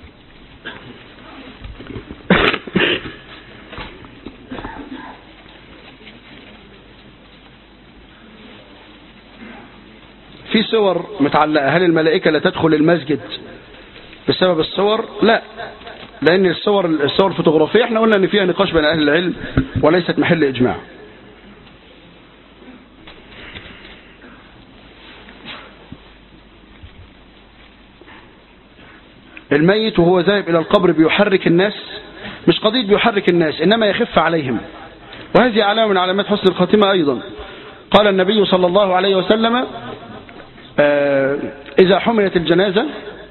B: في صور متعلقة، هل الملائكة لا تدخل المسجد بسبب الصور؟ لا، لأن الصور الصور الفوتوغرافية احنا قلنا أن فيها نقاش بين أهل العلم وليست محل إجماع. الميت وهو ذاهب إلى القبر بيحرك الناس، مش قضية بيحرك الناس إنما يخف عليهم، وهذه علامة من علامات حسن الخاتمة أيضا. قال النبي صلى الله عليه وسلم إذا حملت الجنازة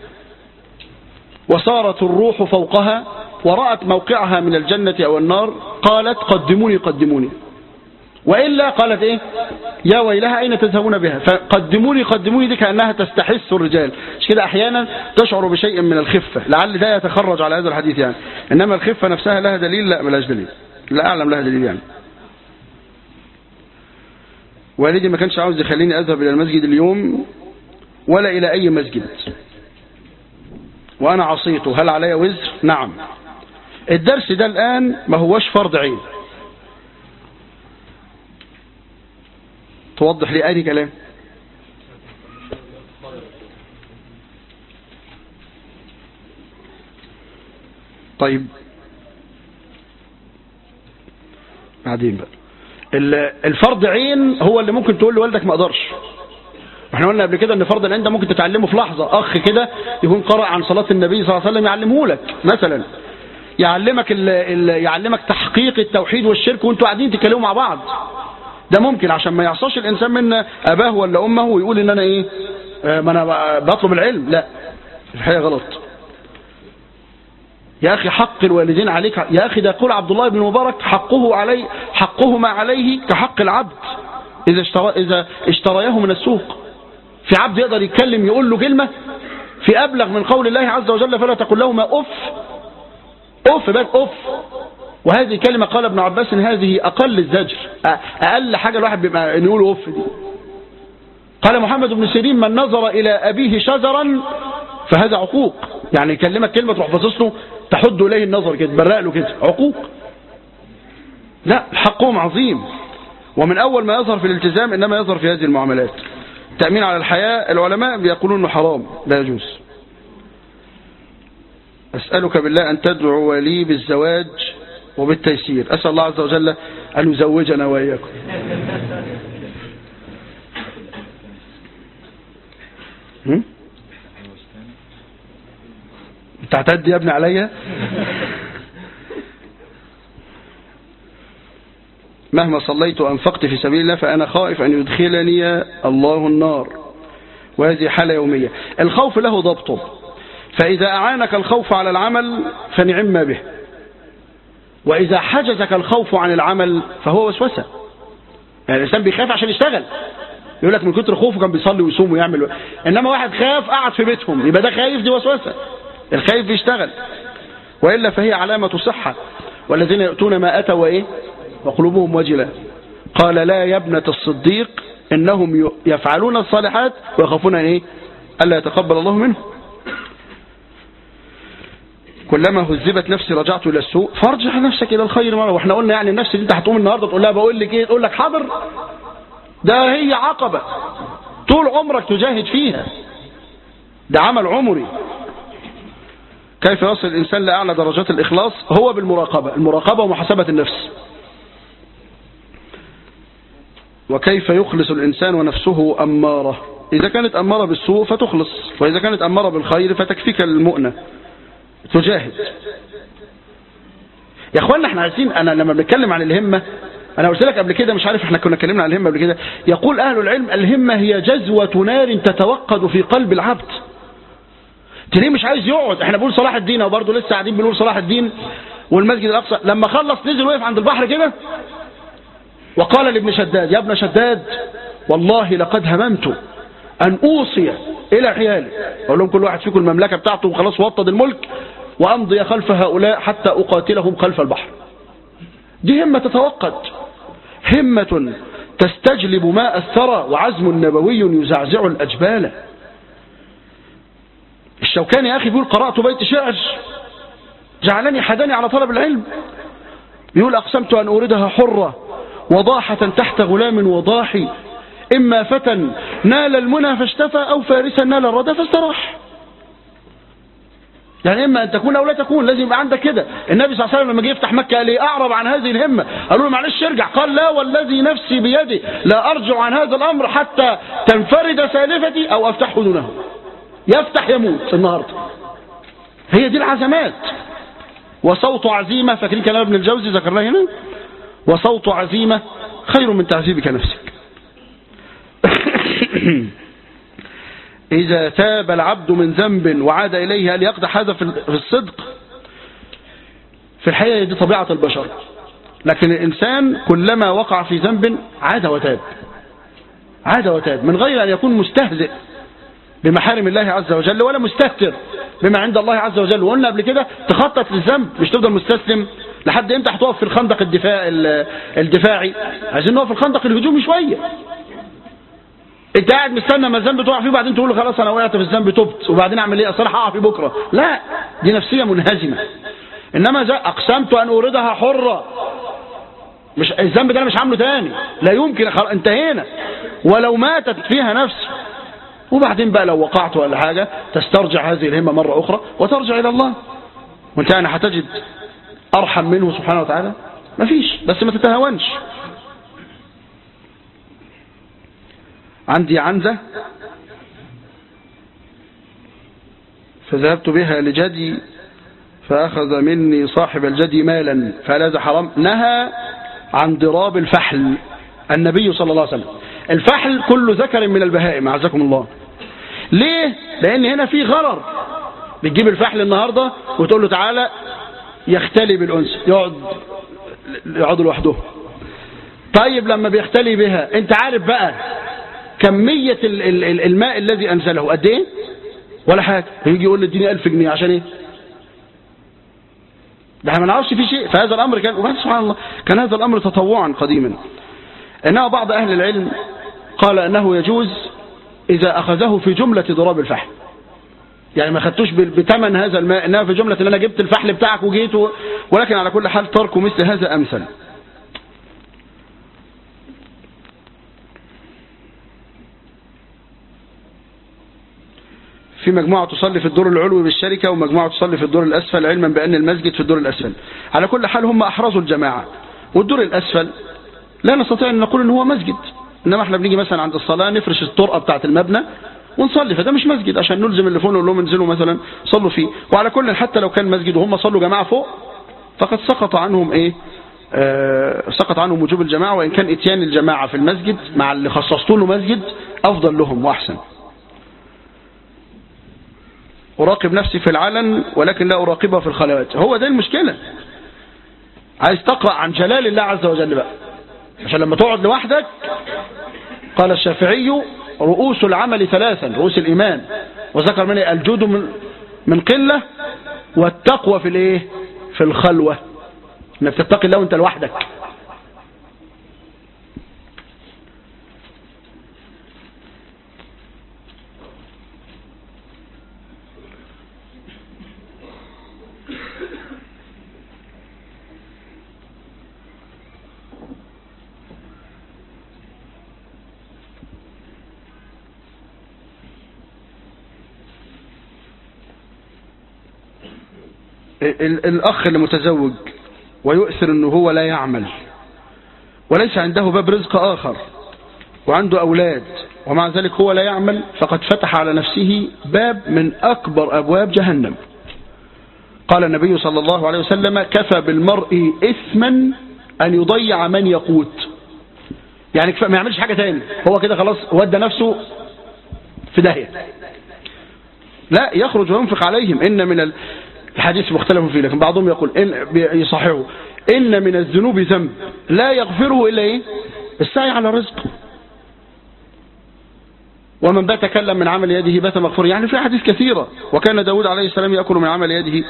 B: وصارت الروح فوقها ورأت موقعها من الجنة أو النار قالت قدموني قدموني، وإلا قالت إيه يا ويلها أين تذهبون بها؟ فقدموني قدموني دي كأنها تستحث الرجال. مش كده أحيانا تشعر بشيء من الخفة، لعل ده يتخرج على هذا الحديث يعني، إنما الخفة نفسها لها دليل؟ لا ملاش دليل، لا أعلم لها دليل يعني. والدي ما كانش عاوز يخليني أذهب إلى المسجد اليوم ولا إلى أي مسجد وأنا عصيته، هل علي وزر؟ نعم. الدرس ده الآن ما هوش فرض عين. توضح لي أي كلام. طيب بعدين بقى الفرض عين هو اللي ممكن تقول لوالدك ما اقدرش. احنا قلنا قبل كده ان فرض العين ده ممكن تتعلمه في لحظة. اخ كده يكون قرأ عن صلاة النبي صلى الله عليه وسلم يعلمه لك مثلا، يعلمك ال ال يعلمك تحقيق التوحيد والشرك وانتوا قاعدين تتكلموا مع بعض. ده ممكن عشان ما يعصاش الانسان منا اباه ولا امه ويقول ان انا ايه آه ما انا بطلب العلم. لا، الحقيقة غلط. يا أخي حق الوالدين عليك، يا أخي ده يقول عبد الله بن مبارك حقه علي حقهما عليه كحق العبد إذا اشترى إذا اشترياه من السوق. في عبد يقدر يتكلم يقول له كلمة في أبلغ من قول الله عز وجل فلا تقل لهما أف، أف بس أف. وهذه كلمة قال ابن عباس هذه أقل الزجر، أقل حاجة الواحد بيبقى يقول أف دي. قال محمد بن سيرين من نظر إلى أبيه شجرا فهذا عقوق، يعني يكلمك كلمة تروح باصص له تحد إليه النظر كده تبرق له كده، عقوق. لا، حقهم عظيم، ومن أول ما يظهر في الالتزام إنما يظهر في هذه المعاملات. التأمين على الحياة العلماء بيقولون أنه حرام لا يجوز. أسألك بالله أن تدعو لي بالزواج وبالتيسير، أسأل الله عز وجل أن يزوجنا وإياكم. انت هتعدي يا ابني عليا؟ مهما صليت وأنفقت في سبيل الله فأنا خائف أن يدخلني الله النار، وهذه حالة يومية. الخوف له ضبطه، فإذا أعانك الخوف على العمل فنعم به، وإذا حجزك الخوف عن العمل فهو وسوسة. يعني الإنسان بيخاف عشان يشتغل، يقول لك من كتر خوفه كان بيصلي ويصوم ويعمل و... إنما واحد خاف قعد في بيتهم، يبقى ده خايف، دي وسوسة. الخايف بيشتغل، وإلا فهي علامة صحة. والذين يأتون ما أتوا وإيه وقلوبهم وجلة. قال لا يا ابنة الصديق إنهم يفعلون الصالحات ويخافون إيه ألا يتقبل الله منه. كلما هذبت نفسي رجعت إلى السوء فارجع نفسك إلى الخير مرة. واحنا قلنا يعني النفس اللي انت هتقوم النهاردة تقول لها بقول لك ايه، تقول لك حاضر، ده هي عقبة طول عمرك تجاهد فيها، ده عمل عمري. كيف يصل الإنسان لأعلى درجات الإخلاص؟ هو بالمراقبة، المراقبة ومحاسبة النفس. وكيف يخلص الإنسان ونفسه أمارة؟ إذا كانت أمارة بالسوء فتخلص، وإذا كانت أمارة بالخير فتكفيك المؤنة، تجاهد. يا أخوانا احنا عايزين، أنا لما بنتكلم عن الهمة أنا قلت لك قبل كده، مش عارف احنا كنا اتكلمنا عن الهمة قبل كده، يقول أهل العلم الهمة هي جزوة نار تتوقد في قلب العبد. تلاقيه مش عايز يقعد. احنا بنقول صلاح الدين وبرضه لسه قاعدين بنقول صلاح الدين والمسجد الأقصى، لما خلص نزل وقف عند البحر كده وقال لابن شداد يا ابن شداد والله لقد هممت أن أوصي إلى عيالي، أقول لهم كل واحد فيكم المملكة بتاعته وخلاص وطد الملك، وأمضي خلف هؤلاء حتى أقاتلهم خلف البحر. دي همة تتوقد، همة تستجلب ماء الثرى، وعزم نبوي يزعزع الأجبال. الشوكاني يا أخي بيقول قرأت بيت شعر جعلني حداني على طلب العلم، يقول أقسمت أن أوردها حرة وضاحة تحت غلام وضاحي، إما فتى نال المنى فاشتفى أو فارسا نال الردى فاستراح. يعني إما أن تكون أو لا تكون، لازم يبقى عندك كده. النبي صلى الله عليه وسلم لما جه يفتح مكة قال إيه؟ أعرب عن هذه الهمة، قالوا له معلش ارجع، قال لا والذي نفسي بيدي لا أرجع عن هذا الأمر حتى تنفرد سالفتي أو أفتحه دونه. يفتح يموت النهاردة. هي دي العزمات. وصوت عزيمة، فاكرين كلام ابن الجوزي ذكرناه هنا؟ وصوت عزيمة خير من تعذيبك نفسك. إذا تاب العبد من ذنب وعاد إليه هل يقدح هذا في الصدق؟ في الحقيقة دي طبيعة البشر، لكن الإنسان كلما وقع في ذنب عاد وتاب، عاد وتاب من غير أن يكون مستهزئ بمحارم الله عز وجل ولا مستهتر بما عند الله عز وجل. وقلنا قبل كده تخطط للذنب، مش تفضل مستسلم. لحد امتى هتقف في الخندق الدفاع الدفاعي؟ عايزين نقف في الخندق الهجومي شويه. انت قاعد مستنى ما الذنب تقع فيه وبعدين تقول له خلاص انا وقعت في الذنب تبت وبعدين اعمل ايه؟ اصل هقع فيه بكره. لا، دي نفسيه منهزمه. انما ذا اقسمت ان اوردها حره، مش الذنب ده انا مش عامله تاني، لا يمكن، انتهينا. ولو ماتت فيها نفسي، وبعدين بقى لو وقعت ولا حاجه تسترجع هذه الهمه مره اخرى وترجع الى الله. وانت يعني هتجد ارحم منه سبحانه وتعالى؟ مفيش. بس ما تتهاونش. عندي عنزة فذهبت بها لجدي فأخذ مني صاحب الجدي مالا، فهل هذا حرام؟ نهى عن ضراب الفحل النبي صلى الله عليه وسلم. الفحل كل ذكر من البهائم أعزكم الله. ليه؟ لأن هنا في غرر. بتجيب الفحل النهاردة وتقول له تعالى يختلي بالأنثى، يقعد يقعدوا لوحده. طيب لما بيختلي بها انت عارف بقى كمية الماء الذي أنزله قد ايه؟ ولا حاجة. يجي يقول لي اديني ألف جنيه عشان ايه؟ ده ما نعرفش فيه شيء. فهذا الأمر كان، وبعد سبحان الله كان هذا الأمر تطوعا قديما. إنما بعض أهل العلم قال أنه يجوز إذا أخذه في جملة ضراب الفحل، يعني ما خدتوش بثمن هذا الماء، إنما في جملة إن أنا جبت الفحل بتاعك وجيت، ولكن على كل حال ترك مثل هذا أمثل. في مجموعة تصلي في الدور العلوي بالشركة، ومجموعة تصلي في الدور الأسفل، علما بأن المسجد في الدور الأسفل. على كل حال هم أحرزوا الجماعة. والدور الأسفل لا نستطيع أن نقول أنه هو مسجد، إنما احنا بنيجي مثلا عند الصلاة نفرش الطرقة بتاعة المبنى ونصلي، فده مش مسجد عشان نلزم اللي فوق نقول لهم انزلوا مثلا صلوا فيه. وعلى كل حتى لو كان مسجد وهم صلوا جماعة فوق فقد سقط عنهم ايه آه سقط عنهم وجوب الجماعة، وإن كان اتيان الجماعة في المسجد مع اللي خصصتوا له مسجد أفضل لهم وأحسن. أراقب نفسي في العلن ولكن لا أراقبها في الخلوات. هو ده المشكلة. عايز تقرأ عن جلال الله عز وجل بقى، عشان لما تقعد لوحدك. قال الشافعي رؤوس العمل ثلاثا، رؤوس الإيمان، وذكر منه الجود من من قلة، والتقوى في الايه في الخلوة، انك تتقي الله وانت لوحدك. الأخ اللي متزوج ويؤثر أنه هو لا يعمل وليس عنده باب رزق آخر وعنده أولاد، ومع ذلك هو لا يعمل، فقد فتح على نفسه باب من أكبر أبواب جهنم. قال النبي صلى الله عليه وسلم كفى بالمرء إثما أن يضيع من يقوت. يعني ما يعملش حاجة تاني، هو كده خلاص ودى نفسه في داهية. لا، يخرج وينفق عليهم. إن من ال... الحديث مختلف فيه، لكن بعضهم يقول إن يصححه إن من الذنوب ذنب لا يغفره إلا إيه؟ السعي على الرزق. ومن بات تكلم من عمل يده بات مغفور. يعني في حديث كثيرة. وكان داود عليه السلام يأكل من عمل يده.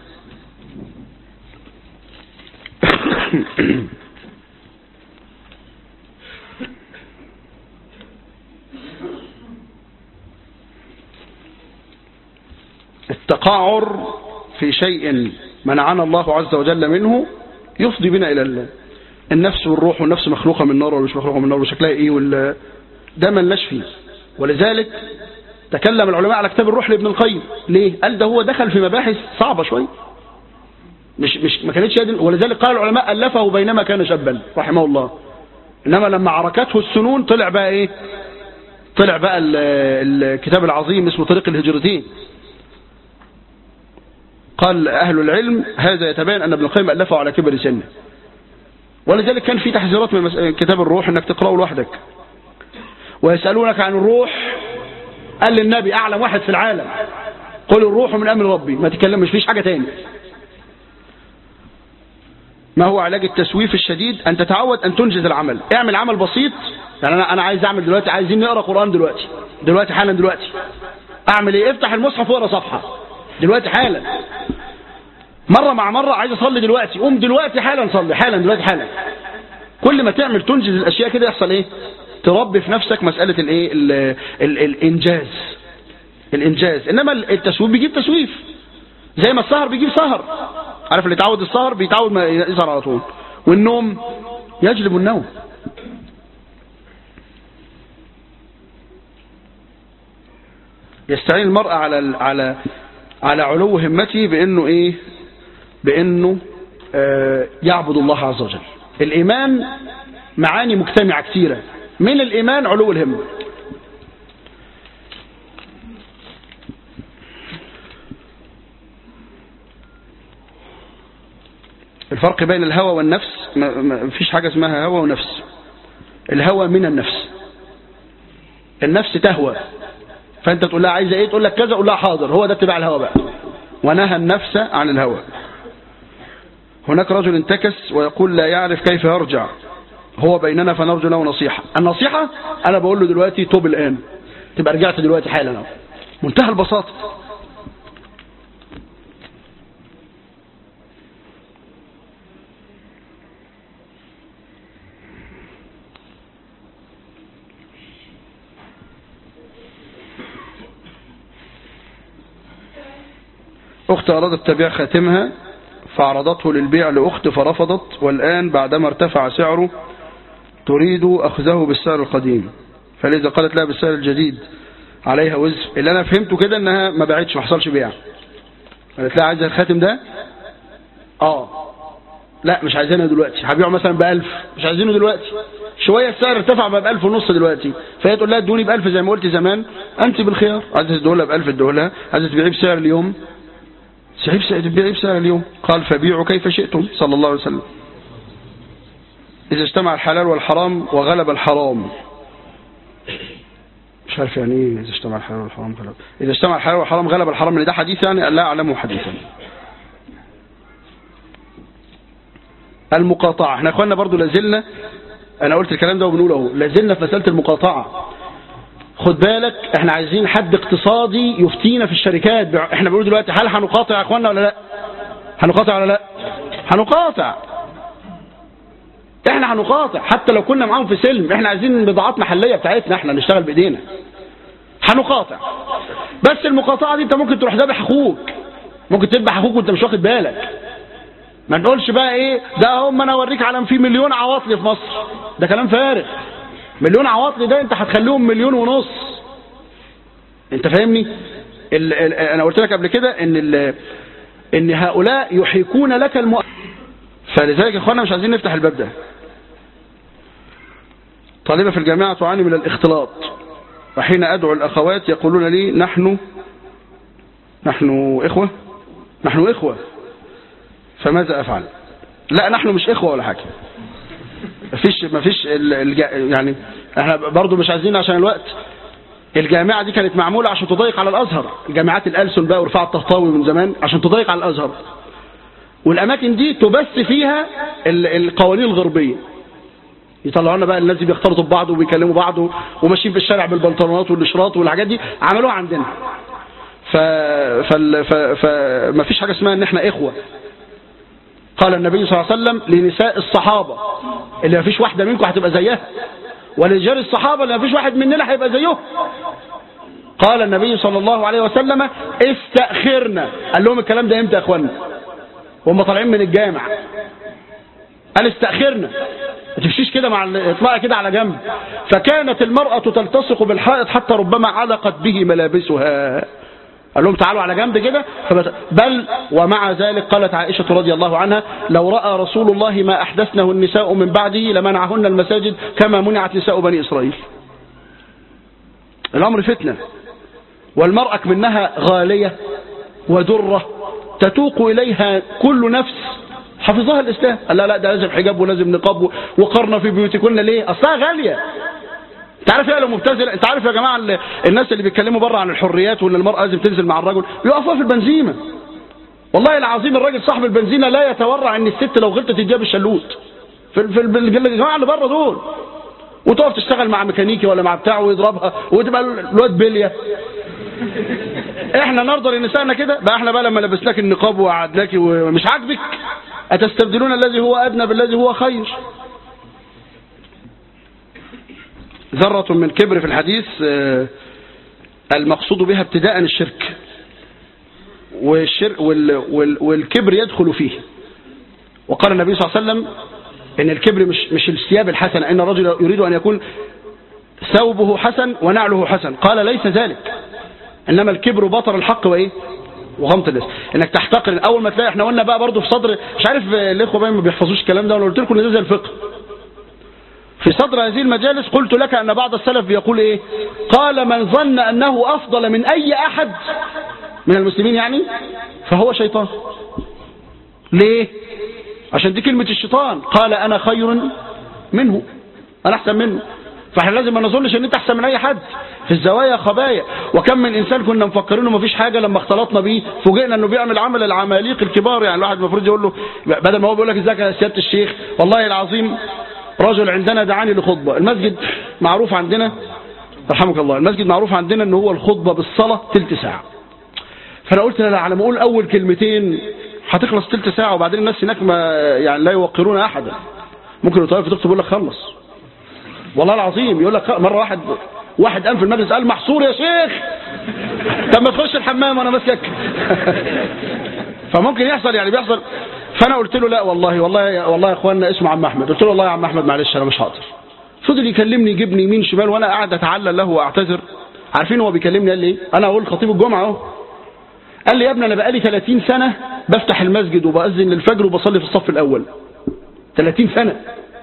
B: التقاعر في شيء منعنا الله عز وجل منه يفضي بنا إلى النفس والروح، والنفس مخلوقة من نار ولا مش مخلوقة من نار وشكلها إيه، ولا ده ملناش فيه. ولذلك تكلم العلماء على كتاب الروح لابن القيم. ليه؟ قال ده هو دخل في مباحث صعبة شوي، مش مش ما كانتش يد. ولذلك قال العلماء ألفه بينما كان شابا رحمه الله، إنما لما عركته السنون طلع بقى إيه؟ طلع بقى الكتاب العظيم اسمه طريق الهجرتين. قال أهل العلم هذا يتبين أن ابن القيم ألفه على كبر سنه. ولذلك كان في تحذيرات من كتاب الروح انك تقرأه لوحدك. ويسألونك عن الروح، قال للنبي أعلم واحد في العالم قل الروح من أمر ربي، ما تكلمش فيش حاجة تاني. ما هو علاج التسويف الشديد؟ أن تتعود أن تنجز العمل. اعمل عمل بسيط. يعني أنا أنا عايز أعمل دلوقتي، عايزين نقرأ قرآن دلوقتي دلوقتي حالا دلوقتي. أعمل إيه؟ افتح المصحف واقرأ صفحة دلوقتي حالا. مرة مع مرة عايز أصلي دلوقتي، قوم دلوقتي حالا صلي حالا دلوقتي حالا. كل ما تعمل تنجز الأشياء كده يحصل إيه؟ تربي في نفسك مسألة الإيه؟ ال ال الإنجاز. الإنجاز. إنما التسويف بيجيب تسويف، زي ما السهر بيجيب سهر. عارف اللي يتعود السهر بيتعود ما يسهر على طول، والنوم يجلب النوم. يستعين المرء على على على علو همته بأنه إيه؟ بأنه آه يعبد الله عز وجل. الإيمان معاني مجتمعة كثيرة، من الإيمان علو الهمة. الفرق بين الهوى والنفس، ما فيش حاجة اسمها هوى ونفس. الهوى من النفس. النفس تهوى، فأنت تقول لها عايزة إيه، تقول لك كذا، قول لها حاضر. هو ده اتباع الهوى بقى. ونهى النفس عن الهوى. هناك رجل انتكس ويقول لا يعرف كيف يرجع، هو بيننا فنرجو له نصيحة. النصيحة أنا بقول له دلوقتي توب الآن، تبقى رجعت دلوقتي حالا، منتهى البساطة. أخت أرادت تبيع خاتمها فعرضته للبيع لأخت فرفضت، والآن بعدما ارتفع سعره تريد أخذه بالسعر القديم، فلذا قالت لها بالسعر الجديد عليها وزر. اللي أنا فهمته كده أنها ما باعتش، ما حصلش بيع. قالت لها عايزة الخاتم ده؟ آه لا مش عايزينه دلوقتي، هبيعه مثلا بألف، مش عايزينه دلوقتي. شوية السعر ارتفع بقى بألف ونص دلوقتي، فهي تقول لها ادوني بألف زي ما قلت زمان، أنت بالخيار، عايزة تدولها بألف ادولها، عايزة تبيعيه بسعر اليوم تبيعيه بسعر اليوم. قال فبيعوا كيف شئتم صلى الله عليه وسلم. إذا اجتمع الحلال والحرام وغلب الحرام، مش عارف يعني ايه إذا اجتمع الحلال والحرام غلب، إذا اجتمع الحلال والحرام غلب الحرام، من ده حديث يعني لا أعلمه حديثا. المقاطعة، احنا اخواننا برضو لازلنا، انا قلت الكلام ده وبنقوله اهو، لازلنا في مسألة المقاطعة. خد بالك احنا عايزين حد اقتصادي يفتينا في الشركات. احنا بنقول دلوقتي هل هنقاطع يا اخواننا ولا لا؟ هنقاطع ولا لا؟ هنقاطع، احنا هنقاطع حتى لو كنا معاهم في سلم. احنا عايزين بضاعات محلية بتاعتنا، احنا نشتغل بايدينا، هنقاطع. بس المقاطعة دي انت ممكن تروح ذابح اخوك، ممكن تذبح اخوك وانت مش واخد بالك. ما نقولش بقى ايه ده هم انا اوريك علم في مليون عواطلي في مصر، ده كلام فارغ. مليون عواطلي ده انت هتخليهم مليون ونص، انت فاهمني؟ ال ال انا قلت لك قبل كده ان ال ان هؤلاء يحيكون لك المؤ... فلذلك يا اخوانا مش عايزين نفتح الباب ده. طالبة في الجامعة تعاني من الاختلاط، وحين ادعو الاخوات يقولون لي نحن نحن اخوة نحن اخوة فماذا افعل؟ لا نحن مش اخوة ولا حاجة، مفيش مفيش يعني احنا برضو مش عايزين عشان الوقت. الجامعة دي كانت معمولة عشان تضيق على الازهر، الجامعات الألسن بقى ورفاع الطهطاوي من زمان عشان تضيق على الازهر، والاماكن دي تبث فيها القوانين الغربية، يطلعوا لنا بقى الناس دي بيختلطوا ببعض وبيكلموا بعض وماشيين في الشارع بالبنطلونات والاشراط والحاجات دي، عملوها عندنا. ف فما فيش حاجة اسمها ان احنا اخوة. قال النبي صلى الله عليه وسلم لنساء الصحابة اللي ما فيش واحدة منكم هتبقى زيها، ولرجال الصحابة اللي ما فيش واحد مننا هيبقى زيهم. قال النبي صلى الله عليه وسلم استأخرنا. قال لهم الكلام ده امتى يا اخوانا وهم طالعين من الجامع؟ قال استأخرنا، ما تمشيش كده مع اطلاع كده على جنب. فكانت المرأة تلتصق بالحائط حتى ربما علقت به ملابسها. قال لهم تعالوا على جنب كده. بل ومع ذلك قالت عائشة رضي الله عنها لو رأى رسول الله ما أحدثنه النساء من بعده لمنعهن المساجد كما منعت نساء بني إسرائيل. الأمر فتنة، والمرأة منها غالية ودرة تتوق إليها كل نفس حفظها الإسلام. قال لا لا ده لازم حجاب ولازم نقاب وقرنا في بيوتكن. ليه؟ أصلها غالية. انت عارف ايه لو مبتذله؟ انت عارف يا جماعه الناس اللي بيتكلموا بره عن الحريات وان المراه لازم تنزل مع الرجل يقفوا في البنزيمه. والله العظيم الراجل صاحب البنزينه لا يتورع ان الست لو غلطت تجيب الشلوت في في الجماعه اللي بره دول، وتقف تشتغل مع ميكانيكي ولا مع بتاعه ويضربها وتبقى الواد بليه. احنا نرضى لنسائنا كده بقى؟ احنا بقى لما لبسناك النقاب وقعدناك ومش عاجبك اتستبدلون الذي هو ادنى بالذي هو خير. ذرة من كبر في الحديث المقصود بها ابتداء الشرك، والشرك والكبر يدخل فيه. وقال النبي صلى الله عليه وسلم ان الكبر مش مش الثياب الحسنة، ان الرجل يريد ان يكون ثوبه حسن ونعله حسن. قال ليس ذلك، انما الكبر بطر الحق وايه وغمط اللسان، انك تحتقر. اول ما تلاقي احنا قلنا بقى برضو في صدر، مش عارف الاخوه بقى ما بيحفظوش الكلام ده، وانا قلت لكم ان ده زي الفقه. في صدر هذه المجالس قلت لك أن بعض السلف بيقول إيه؟ قال من ظن أنه أفضل من أي أحد من المسلمين يعني فهو شيطان. ليه؟ عشان دي كلمة الشيطان. قال أنا خير منه، أنا أحسن منه. فاحنا لازم ما نظنش ان انت احسن من اي حد. في الزوايا خبايا. وكم من إنسان كنا مفكرينه ما فيش حاجة، لما اختلطنا بيه فوجئنا أنه بيعمل عمل العماليق الكبار. يعني الواحد المفروض يقول له بدل ما هو بيقول لك ازيك يا سيادة الشيخ، والله العظيم رجل عندنا دعاني لخطبة. المسجد معروف عندنا رحمك الله، المسجد معروف عندنا أنه هو الخطبة بالصلاة تلت ساعة. فأنا قلت لا، على ما أقول أول كلمتين هتخلص تلت ساعة، وبعدين الناس هناك ما يعني لا يوقرون أحدا. ممكن يطلع في دكتور يقول لك خلص، والله العظيم يقول لك مرة واحد واحد قام في المجلس قال محصور يا شيخ، طب ما تخش الحمام وانا ماسكك. فممكن يحصل، يعني بيحصل. فانا قلت له لا والله والله والله يا اخوانا اسمه عم احمد. قلت له والله يا عم احمد معلش انا مش هقدر. فضل يكلمني يجيبني يمين شمال وانا قاعد اتعلل له واعتذر. عارفين هو بيكلمني قال لي ايه؟ انا اقول خطيب الجمعه اهو. قال لي يا ابني انا بقالي ثلاثين سنه بفتح المسجد وبأذن للفجر وبصلي في الصف الاول. ثلاثين سنه.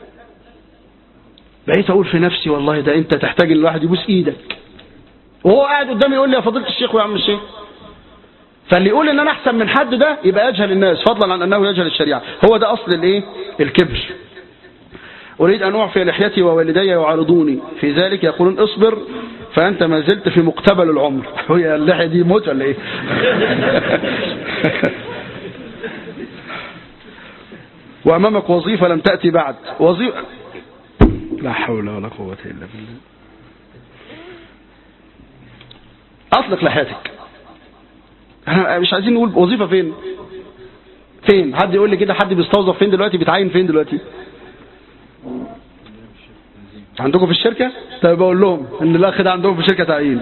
B: بقيت اقول في نفسي والله ده انت تحتاج ان الواحد يبوس ايدك. وهو قاعد قدامي يقول لي يا فضيله الشيخ ويا عم الشيخ. فاللي يقول ان انا احسن من حد ده يبقى يجهل الناس فضلا عن انه يجهل الشريعه. هو ده اصل الايه؟ الكبر. اريد ان اعفي لحيتي ووالدي يعارضوني في ذلك يقولون اصبر فانت ما زلت في مقتبل العمر. هي اللحيه دي موت ولا ايه؟ وامامك وظيفه لم تاتي بعد. وظيفه لا حول ولا قوه الا بالله. اطلق لحيتك. احنا مش عايزين نقول وظيفه فين فين. حد يقول لي كده حد بيستوظف فين دلوقتي؟ بيتعين فين دلوقتي؟ عندكم في الشركه؟ طيب بقول لهم ان الاخ ده عندهم في الشركه تعيين.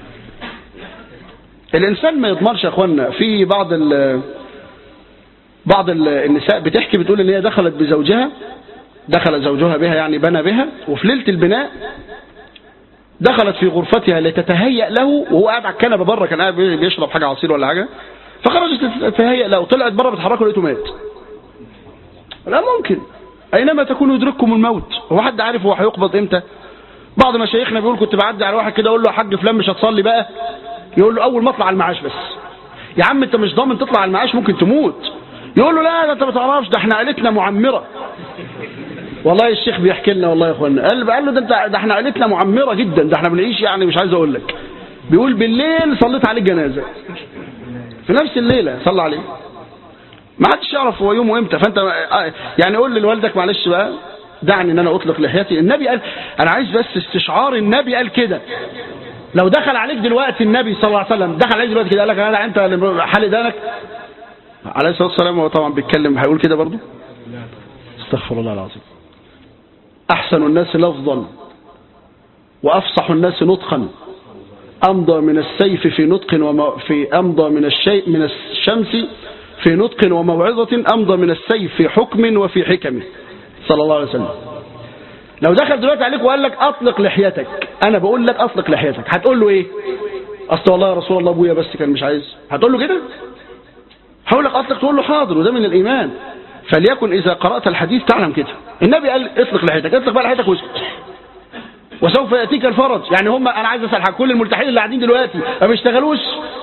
B: الانسان ما يضمنش يا اخوانا. في بعض ال بعض ال النساء بتحكي بتقول ان هي دخلت بزوجها، دخل زوجها بها يعني بنى بها، وفي ليله البناء دخلت في غرفتها لتتهيأ له وهو قاعد على الكنبه بره، كان قاعد بيشرب حاجه عصير ولا حاجه، فخرجت تتهيأ له، طلعت بره بتحركه لقيته مات. لا ممكن، اينما تكونوا يدرككم الموت. هو حد عارف هو هيقبض امتى؟ بعض مشايخنا بيقول كنت بعدي على واحد كده اقول له يا حاج فلان مش هتصلي بقى؟ يقول له اول ما اطلع على المعاش بس. يا عم انت مش ضامن تطلع على المعاش، ممكن تموت. يقول له لا ده انت ما تعرفش، ده احنا عائلتنا معمره. والله الشيخ بيحكي لنا والله يا اخوانا، قال قال له ده انت ده احنا عائلتنا معمره جدا، ده احنا بنعيش يعني مش عايز اقول لك. بيقول بالليل صليت عليه الجنازه في نفس الليله صلى عليه. ما حدش يعرف هو يومه امتى. فانت يعني قول لوالدك معلش بقى دعني ان انا اطلق لحيتي. النبي قال، انا عايز بس استشعار، النبي قال كده. لو دخل عليك دلوقتي النبي صلى الله عليه وسلم دخل عليك دلوقتي كده قال لك انا انت حالي دانك عليه الصلاه والسلام، هو طبعا بيتكلم هيقول كده برضه؟ استغفر الله العظيم. احسن الناس لفظا وافصح الناس نطقا امضى من السيف في نطق ومو... في امضى من الشيء من الشمس في نطق وموعظة امضى من السيف في حكم وفي حكم صلى الله عليه وسلم. لو دخل دلوقتي عليك وقال لك اطلق لحيتك، انا بقول لك اطلق لحيتك، هتقول له ايه؟ اصل والله يا رسول الله ابويا بس كان مش عايز. هتقول له كده؟ هقول لك اطلق، تقول له حاضر، وده من الايمان. فليكن اذا قرأت الحديث تعلم كده. النبي قال اطلق لحيتك، اطلق بقى لحيتك واسكت وسوف ياتيك الفرج. يعني هم انا عايز اسال كل الملتحين اللي قاعدين دلوقتي ما بيشتغلوش،